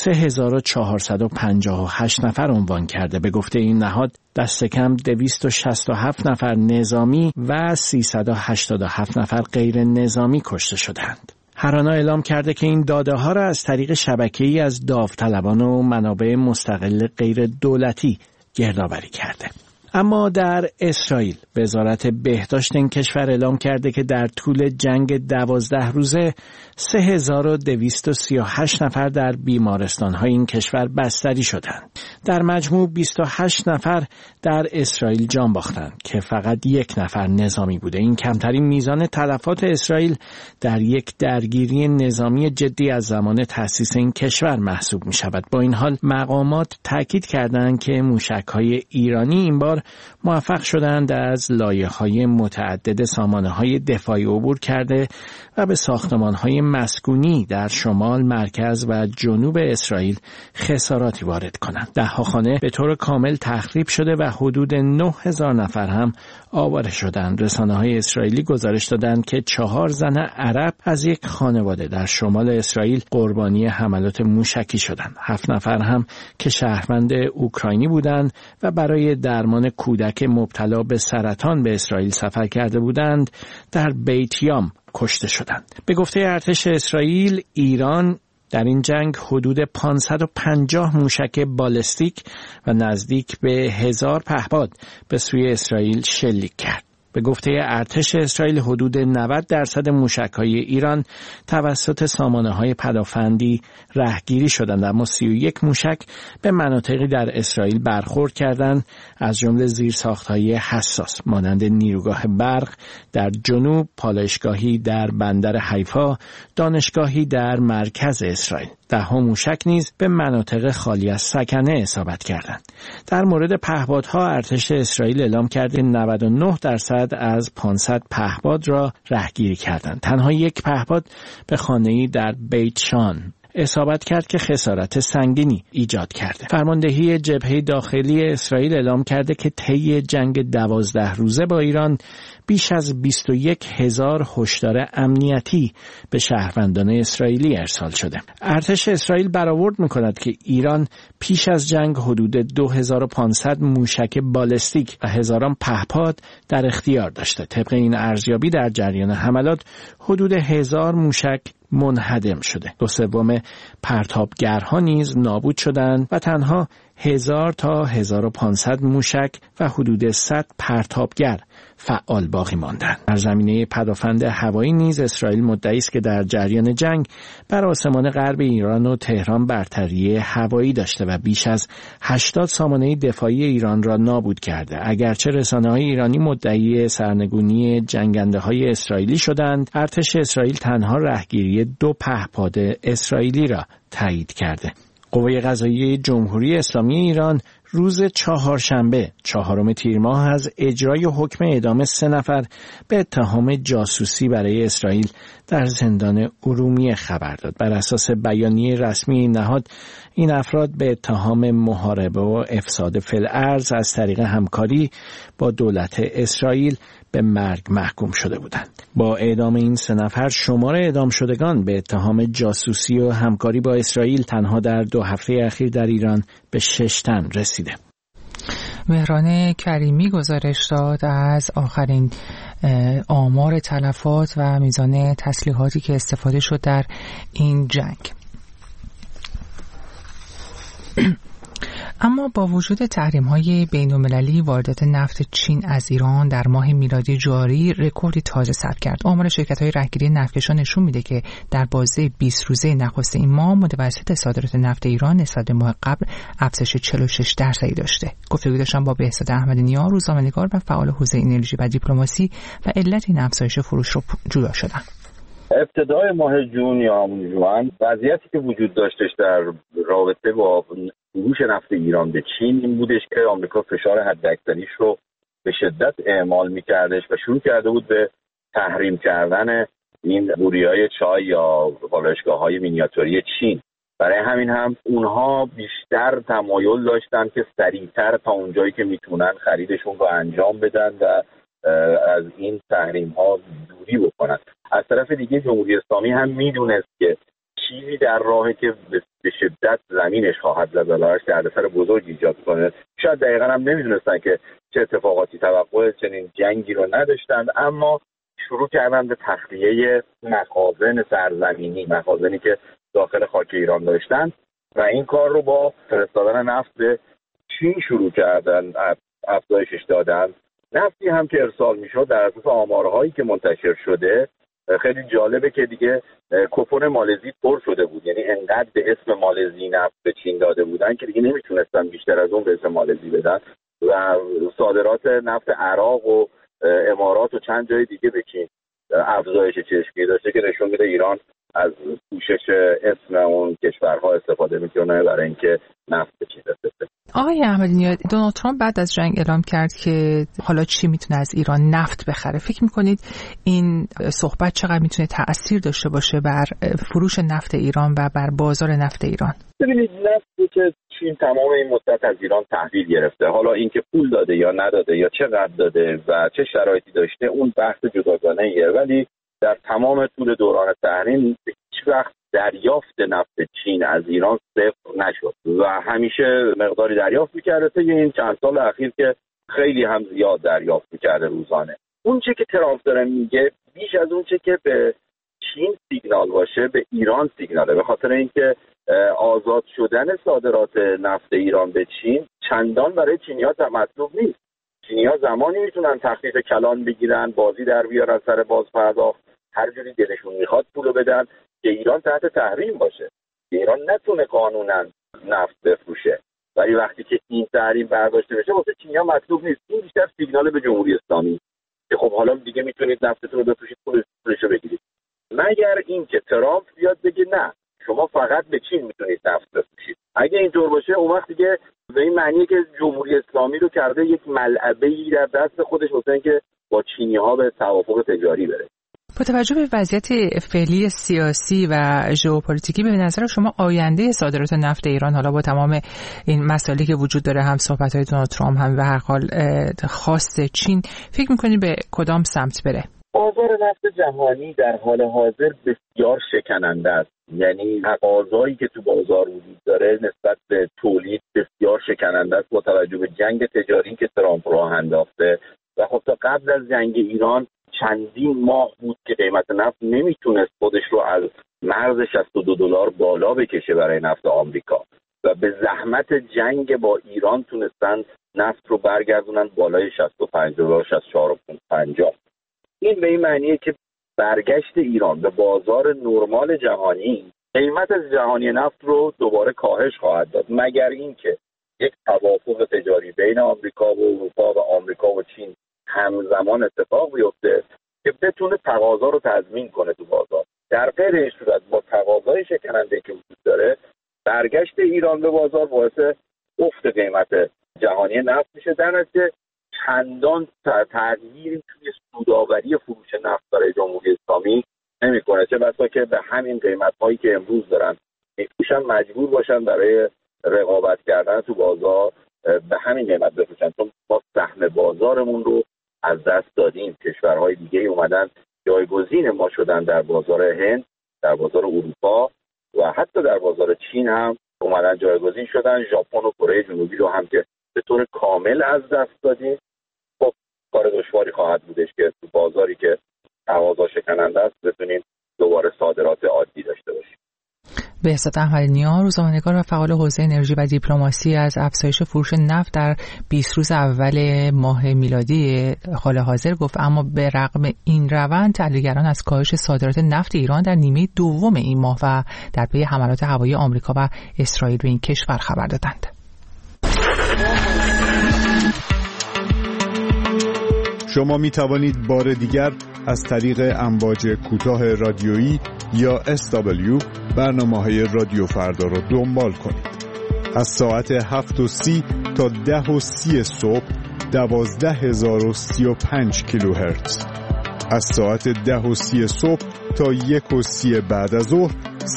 3458 نفر عنوان کرده. به گفته این نهاد دست کم 267 نفر نظامی و 387 نفر غیر نظامی کشته شدند. هرانا اعلام کرده که این داده ها را از طریق شبکه‌ای از داوطلبان و منابع مستقل غیر دولتی گردآوری کرده. اما در اسرائیل وزارت بهداشت این کشور اعلام کرده که در طول جنگ 12 روزه 3238 نفر در بیمارستان‌های این کشور بستری شدند. در مجموع 28 نفر در اسرائیل جان باختند که فقط یک نفر نظامی بوده. این کمترین میزان تلفات اسرائیل در یک درگیری نظامی جدی از زمان تأسیس این کشور محسوب می شود. با این حال مقامات تاکید کردند که موشک‌های ایرانی این بار موفق شدند از لایه‌های متعدد سامانه‌های دفاعی عبور کرده و به ساختمان‌های مسکونی در شمال، مرکز و جنوب اسرائیل خساراتی وارد کنند. ده‌ها خانه به طور کامل تخریب شده و حدود 9000 نفر هم آواره شدند. رسانه‌های اسرائیلی گزارش دادند که 4 زن عرب از یک خانواده در شمال اسرائیل قربانی حملات موشکی شدند. 7 نفر هم که شهروند اوکراینی بودند و برای درمان کودک مبتلا به سرطان به اسرائیل سفر کرده بودند در بیت یام کشته شدند. به گفته ارتش اسرائیل، ایران در این جنگ حدود 550 موشک بالستیک و نزدیک به 1000 پهپاد به سوی اسرائیل شلیک کرد. به گفته ارتش اسرائیل حدود 90% موشک‌های ایران توسط سامانه‌های پدافندی رهگیری شدند، اما 31 موشک به مناطقی در اسرائیل برخورد کردند، از جمله زیرساخت‌های حساس مانند نیروگاه برق در جنوب، پالایشگاهی در بندر حیفا، دانشگاهی در مرکز اسرائیل. 10 موشک نیز به مناطق خالی از سکنه اصابت کردند. در مورد پهپادها ارتش اسرائیل اعلام کرده 99% از 500 پهپاد را رهگیری کردند. تنها یک پهپاد به خانه‌ای در بیت شان اصابت کرد که خسارت سنگینی ایجاد کرده. فرماندهی جبهه داخلی اسرائیل اعلام کرده که طی جنگ 12 روزه با ایران بیش از 21000 هشدار امنیتی به شهروندان اسرائیلی ارسال شده. ارتش اسرائیل برآورد می‌کند که ایران پیش از جنگ حدود 2500 موشک بالستیک و هزاران پهپاد در اختیار داشته. طبق این ارزیابی در جریان حملات حدود 1000 موشک منهدم شده. 2/3 پرتابگرها نیز نابود شدند و تنها 1000 تا 1500 موشک و حدود 100 پرتابگر فعال باقی ماندند. در زمینه پدافند هوایی نیز اسرائیل مدعی است که در جریان جنگ بر آسمان غرب ایران و تهران برتری هوایی داشته و بیش از 80 سامانه دفاعی ایران را نابود کرده. اگرچه رسانه‌های ایرانی مدعی سرنگونی جنگنده‌های اسرائیلی شدند، ارتش اسرائیل تنها رهگیری 2 پهپاد اسرائیلی را تایید کرده. قوه قضاییه جمهوری اسلامی ایران روز چهارشنبه 4 تیر ماه از اجرای حکم اعدام 3 نفر به اتهام جاسوسی برای اسرائیل در زندان ارومیه خبر داد. بر اساس بیانیه رسمی این نهاد، این افراد به اتهام محاربه و افساد فی الارض از طریق همکاری با دولت اسرائیل به مرگ محکوم شده بودند. با اعدام این 3 نفر شمار اعدام شدگان به اتهام جاسوسی و همکاری با اسرائیل تنها در 2 هفته اخیر در ایران به 6 تن رسیده. مهران کریمی گزارش داد از آخرین آمار تلفات و میزان تسلیحاتی که استفاده شد در این جنگ. اما با وجود تحریم‌های بین‌المللی واردات نفت چین از ایران در ماه میلادی جاری رکوردی تازه ثبت کرد. آمار شرکت‌های رهگیری نفتکشان نشون میده که در بازه 20 روزه نخست این ماه متوسط صادرات نفت ایران نسبت به ماه قبل افزایش 46% داشته. گفتگو داشتم با بهزاد احمدی‌نیا، روزنامه‌نگار و فعال حوزه انرژی و دیپلماسی و علت این افزایش فروش رو جویا شدم. ابتدای ماه جون یا جوان وضعیتی که وجود داشتش در رابطه با فروش نفت ایران به چین این بودش که آمریکا فشار حداکثریش رو به شدت اعمال می‌کردش و شروع کرده بود به تحریم کردن این بوریای چای یا بالایشگاه‌های مینیاتوری چین. برای همین هم اونها بیشتر تمایل داشتن که سریعتر تا اونجایی که میتونن خریدشون رو انجام بدن و از این تحریم‌ها دوری بکنن. از طرف دیگه جمهوری اسلامی هم میدونست که چیزی در راهه که به شدت زمینش خواهد زد و براش دردسر بزرگ ایجاد کنه. شاید دقیقا هم نمیدونستن که چه اتفاقاتی توقع چنین جنگی رو نداشتند، اما شروع کردن به تخلیه مخازن سرزمینی، مخازنی که داخل خاک ایران داشتن و این کار رو با فرستادن نفت به چین شروع کردن، افزایشش دادن. نفتی هم که ارسال میشد در اساس آمارهایی که منتشر شده خیلی جالبه که دیگه کوپن مالزی پر شده بود، یعنی انقدر به اسم مالزی نفت به چین داده بودن که دیگه نمیتونستن بیشتر از اون به اسم مالزی بدن و صادرات نفت عراق و امارات و چند جای دیگه به چین افزایش چشمگیری داشته که نشون میده ایران از پوشش اسم اون کشورها استفاده میکنه برای اینکه نفت به چین بفرسته. آقای احمدی‌نیا، دونالد ترامپ بعد از جنگ اعلام کرد که حالا چی میتونه از ایران نفت بخره. فکر میکنید این صحبت چقدر میتونه تأثیر داشته باشه بر فروش نفت ایران و بر بازار نفت ایران؟ ببینید، نفتی که چین تمام این مدت از ایران تحویل گرفته، حالا اینکه پول داده یا نداده یا چقدر داده و چه شرایطی داشته اون بحث جداگانه‌ایه، ولی در تمام طول دوران تحریم هیچ وقت دریافت نفت چین از ایران صفر نشد و همیشه مقداری دریافت می‌کرده. تا این چند سال اخیر که خیلی هم زیاد دریافت می‌کرده روزانه. اون چه که ترامپ داره میگه بیش از اون چه که به چین سیگنال باشه به ایران سیگناله، به خاطر اینکه آزاد شدن صادرات نفت ایران به چین چندان برای چینی‌ها مطلوب نیست. چینی‌ها زمانی میتونن تخفیف کلان بگیرن، بازی در بیارن سر باز پرداخت، هر جوری دلشون میخواد پولو بدن که ایران تحت تحریم باشه، که ایران نتونه قانونا نفت بفروشه. ولی وقتی که این تحریم برداشته بشه واسه چینی‌ها مطلوب نیست. این بیشتر سیگنال به جمهوری اسلامی که خب حالا دیگه میتونید نفتتون رو بفروشید، پولشو بگیرید. مگر اینکه ترامپ بیاد بگه نه، شما فقط به چین میتونید نفت بفروشید. اگه اینطور باشه اون وقت دیگه به این معنیه که جمهوری اسلامی رو کرده یک ملعبه‌ای در دست خودش واسه اینکه با چینی‌ها به توافق تجاری بره. با توجه به وضعیت فعلی سیاسی و ژئوپلیتیکی، به نظر شما آینده صادرات نفت ایران حالا با تمام این مسائلی که وجود داره، هم صحبت‌های دونالد ترامپ هم به هر حال خواست چین، فکر می‌کنید به کدام سمت بره؟ بازار نفت جهانی در حال حاضر بسیار شکننده است. یعنی تقاضایی که تو بازار وجود داره نسبت به تولید بسیار شکننده است با توجه به جنگ تجاری که ترامپ راه انداخته و خب تا قبل از جنگ ایران چندین ماه بود که قیمت نفت نمیتونست خودش رو از مرز $62 بالا بکشه برای نفت آمریکا و به زحمت جنگ با ایران تونستن نفت رو برگردونن بالای $65 $64.50. این به این معنیه که برگشت ایران به بازار نرمال جهانی قیمت از جهانی نفت رو دوباره کاهش خواهد داد، مگر اینکه یک توافق تجاری بین آمریکا و اروپا و آمریکا و چین همزمان اتفاق بیفته که بتونه تقاضا رو تضمین کنه تو بازار. در غیر این صورت با تقاضای شکننده که وجود داره، برگشت ایران به بازار باعث افت قیمت جهانی نفت میشه، در نتیجه چندان تغییری توی سودآوری فروش نفت برای جمهوری اسلامی نمیکنه، چه بسا که به همین قیمت‌هایی که امروز دارن میفروشن مجبور باشن برای رقابت کردن تو بازار به همین قیمت بفروشن، چون ما سهم بازارمون رو از دست دادیم. کشورهای دیگه اومدن جایگزین ما شدن در بازار هند، در بازار اروپا و حتی در بازار چین هم اومدن جایگزین شدن. ژاپن و کره جنوبی رو هم که به طور کامل از دست دادیم. خب کار دشواری خواهد بودش که تو بازاری که تقاضا شکننده است بتونیم دوباره صادرات عادی داشته باشیم. بهزاد احمدی‌نیا، روزنامه‌نگار و فعال حوزه انرژی و دیپلماسی، از افزایش فروش نفت در 20 روز اول ماه میلادی حال حاضر گفت، اما به رغم این روند تحلیلگران از کاهش صادرات نفت ایران در نیمه دوم این ماه و در پی حملات هوایی آمریکا و اسرائیل به این کشور خبر دادند. شما می توانید بار دیگر از طریق امواج کوتاه رادیویی یا SW برنامه‌های رادیو فردا را دنبال کنید. از ساعت 7:30 تا 10:30 صبح 12035 کیلوهرتز. از ساعت 10:30 صبح تا 1:30 بعد از ظهر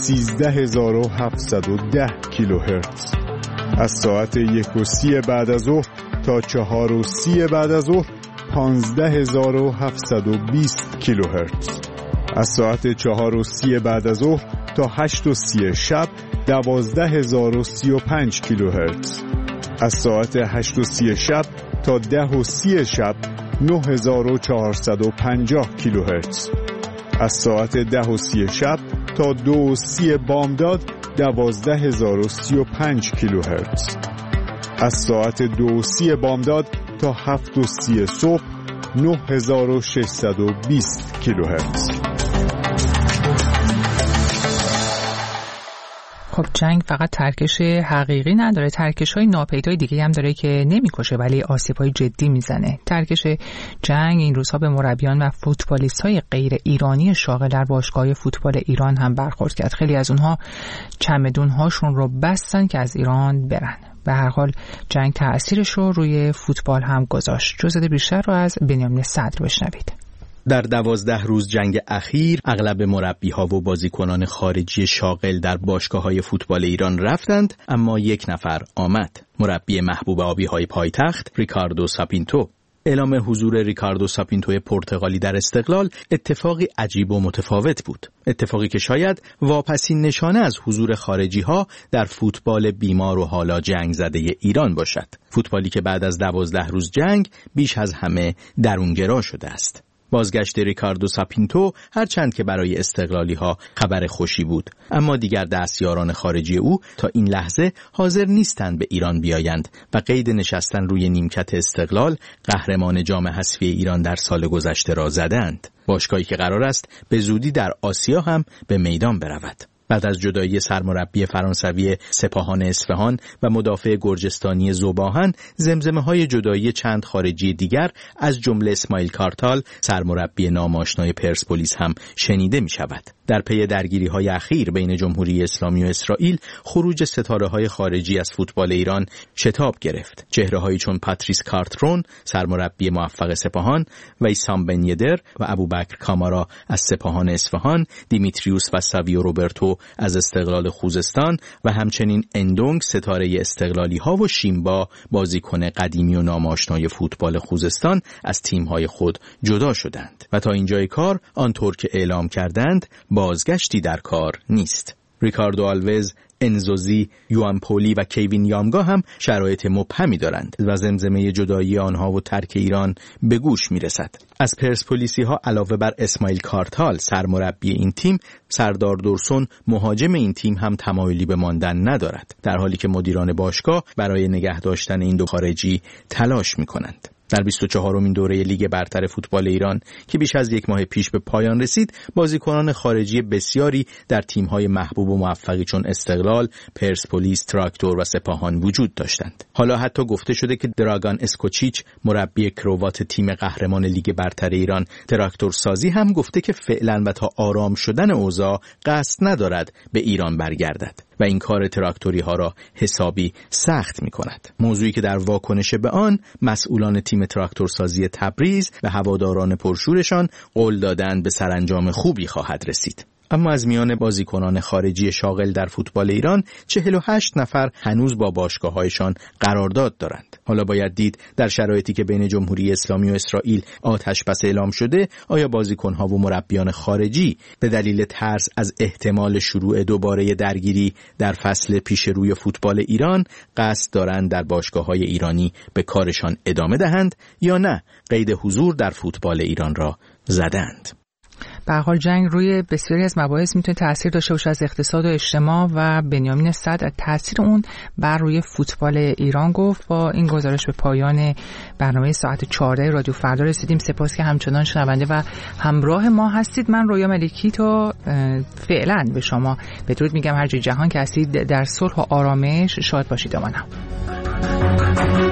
13710 کیلوهرتز. از ساعت 1:30 بعد از ظهر تا 4:30 بعد از ظهر 15720 کیلوهرتز. از ساعت 4:30 بعد از ظهر تا 8:30 شب 12035 کیلوهرتز. از ساعت 8:30 شب تا 10:30 شب 9450 کیلوهرتز. از ساعت 10:30 شب تا 2:30 بامداد 12035 کیلوهرتز. از ساعت 2:30 بامداد تا 7:30 صبح 9620 کیلوهرتز. خب جنگ فقط ترکش حقیقی نداره، ترکش‌های ناپیدای دیگه هم داره که نمی‌کشه ولی آسیب‌های جدی میزنه. ترکش جنگ این روزها به مربیان و فوتبالیست‌های غیر ایرانی شاغل در باشگاه فوتبال ایران هم برخورد کرد. خیلی از اونها چمدون‌هاشون رو بستن که از ایران برن. به هر حال جنگ تأثیرش رو روی فوتبال هم گذاشت. جزئیات بیشتر رو از بنیامین صدر بشنوید. در 12 روز جنگ اخیر اغلب مربی‌ها و بازیکنان خارجی شاغل در باشگاه‌های فوتبال ایران رفتند، اما یک نفر آمد. مربی محبوب آبی‌های پایتخت ریکاردو ساپینتو. اعلام حضور ریکاردو ساپینتو پرتغالی در استقلال اتفاقی عجیب و متفاوت بود. اتفاقی که شاید واپسین نشانه از حضور خارجی‌ها در فوتبال بیمار و حالا جنگ زده ایران باشد. فوتبالی که بعد از 12 روز جنگ بیش از همه درونگرا شده است. بازگشت ریکاردو ساپینتو هرچند که برای استقلالی‌ها خبر خوشی بود، اما دیگر دستیاران خارجی او تا این لحظه حاضر نیستند به ایران بیایند و قید نشستن روی نیمکت استقلال، قهرمان جام حذفی ایران در سال گذشته را زدند. باشگاهی که قرار است به زودی در آسیا هم به میدان برود. بعد از جدایی سرمربی فرانسوی سپاهان اصفهان و مدافع گرجستانی ذوباهن، زمزمه‌های جدایی چند خارجی دیگر از جمله اسماعیل کارتال سرمربی ناماشنای پرسپولیس هم شنیده می‌شود. در پی درگیری‌های اخیر بین جمهوری اسلامی و اسرائیل، خروج ستاره‌های خارجی از فوتبال ایران شتاب گرفت. چهره‌هایی چون پاتریس کارترون سرمربی موفق سپاهان و ایسام بن یدر و ابوبکر کامارا از سپاهان اصفهان، دیمیتریوس و ساویو روبرتو از استقلال خوزستان و همچنین اندونگ ستاره استقلالی ها و شیمبا بازیکن قدیمی و ناماشنای فوتبال خوزستان از تیم‌های خود جدا شدند و تا اینجای کار آنطور که اعلام کردند بازگشتی در کار نیست. ریکاردو آلوز انزوزی، یوان پولی و کیوین یامگا هم شرایط مبهمی دارند و زمزمه جدایی آنها و ترک ایران به گوش میرسد. از پرسپولیسی ها علاوه بر اسماعیل کارتال سرمربی این تیم، سردار درسون مهاجم این تیم هم تمایلی به ماندن ندارد، در حالی که مدیران باشگاه برای نگه داشتن این دو خارجی تلاش می‌کنند. در 24مین دوره لیگ برتر فوتبال ایران که بیش از یک ماه پیش به پایان رسید، بازیکنان خارجی بسیاری در تیم‌های محبوب و موفقی چون استقلال، پرسپولیس، تراکتور و سپاهان وجود داشتند. حالا حتی گفته شده که دراگان اسکوچیچ، مربی کروات تیم قهرمان لیگ برتر ایران تراکتور سازی، هم گفته که فعلا و تا آرام شدن اوضاع قصد ندارد به ایران برگردد و این کار تراکتوری ها را حسابی سخت می کند. موضوعی که در واکنش به آن مسئولان تیم تراکتورسازی تبریز و هواداران پرشورشان قول دادند به سرانجام خوبی خواهد رسید. اما از میان بازیکنان خارجی شاغل در فوتبال ایران 48 نفر هنوز با باشگاه‌هایشان قرارداد دارند. حالا باید دید در شرایطی که بین جمهوری اسلامی و اسرائیل آتش‌بس اعلام شده، آیا بازیکن‌ها و مربیان خارجی به دلیل ترس از احتمال شروع دوباره درگیری در فصل پیش روی فوتبال ایران قصد دارند در باشگاه‌های ایرانی به کارشان ادامه دهند یا نه قید حضور در فوتبال ایران را زدند. به هر حال جنگ روی بسیاری از مباحث میتونه تأثیر داشته باشه، از اقتصاد و اجتماع، و بنیامین صدر تأثیر اون بر روی فوتبال ایران گفت. با این گزارش به پایان برنامه ساعت 14 رادیو فردا رسیدیم. سپاس که همچنان شنونده و همراه ما هستید. من رویا ملکی تا فعلا به شما بدرود میگم، هر جای جهان که هستید در صلح و آرامش شاد باشید. امانم.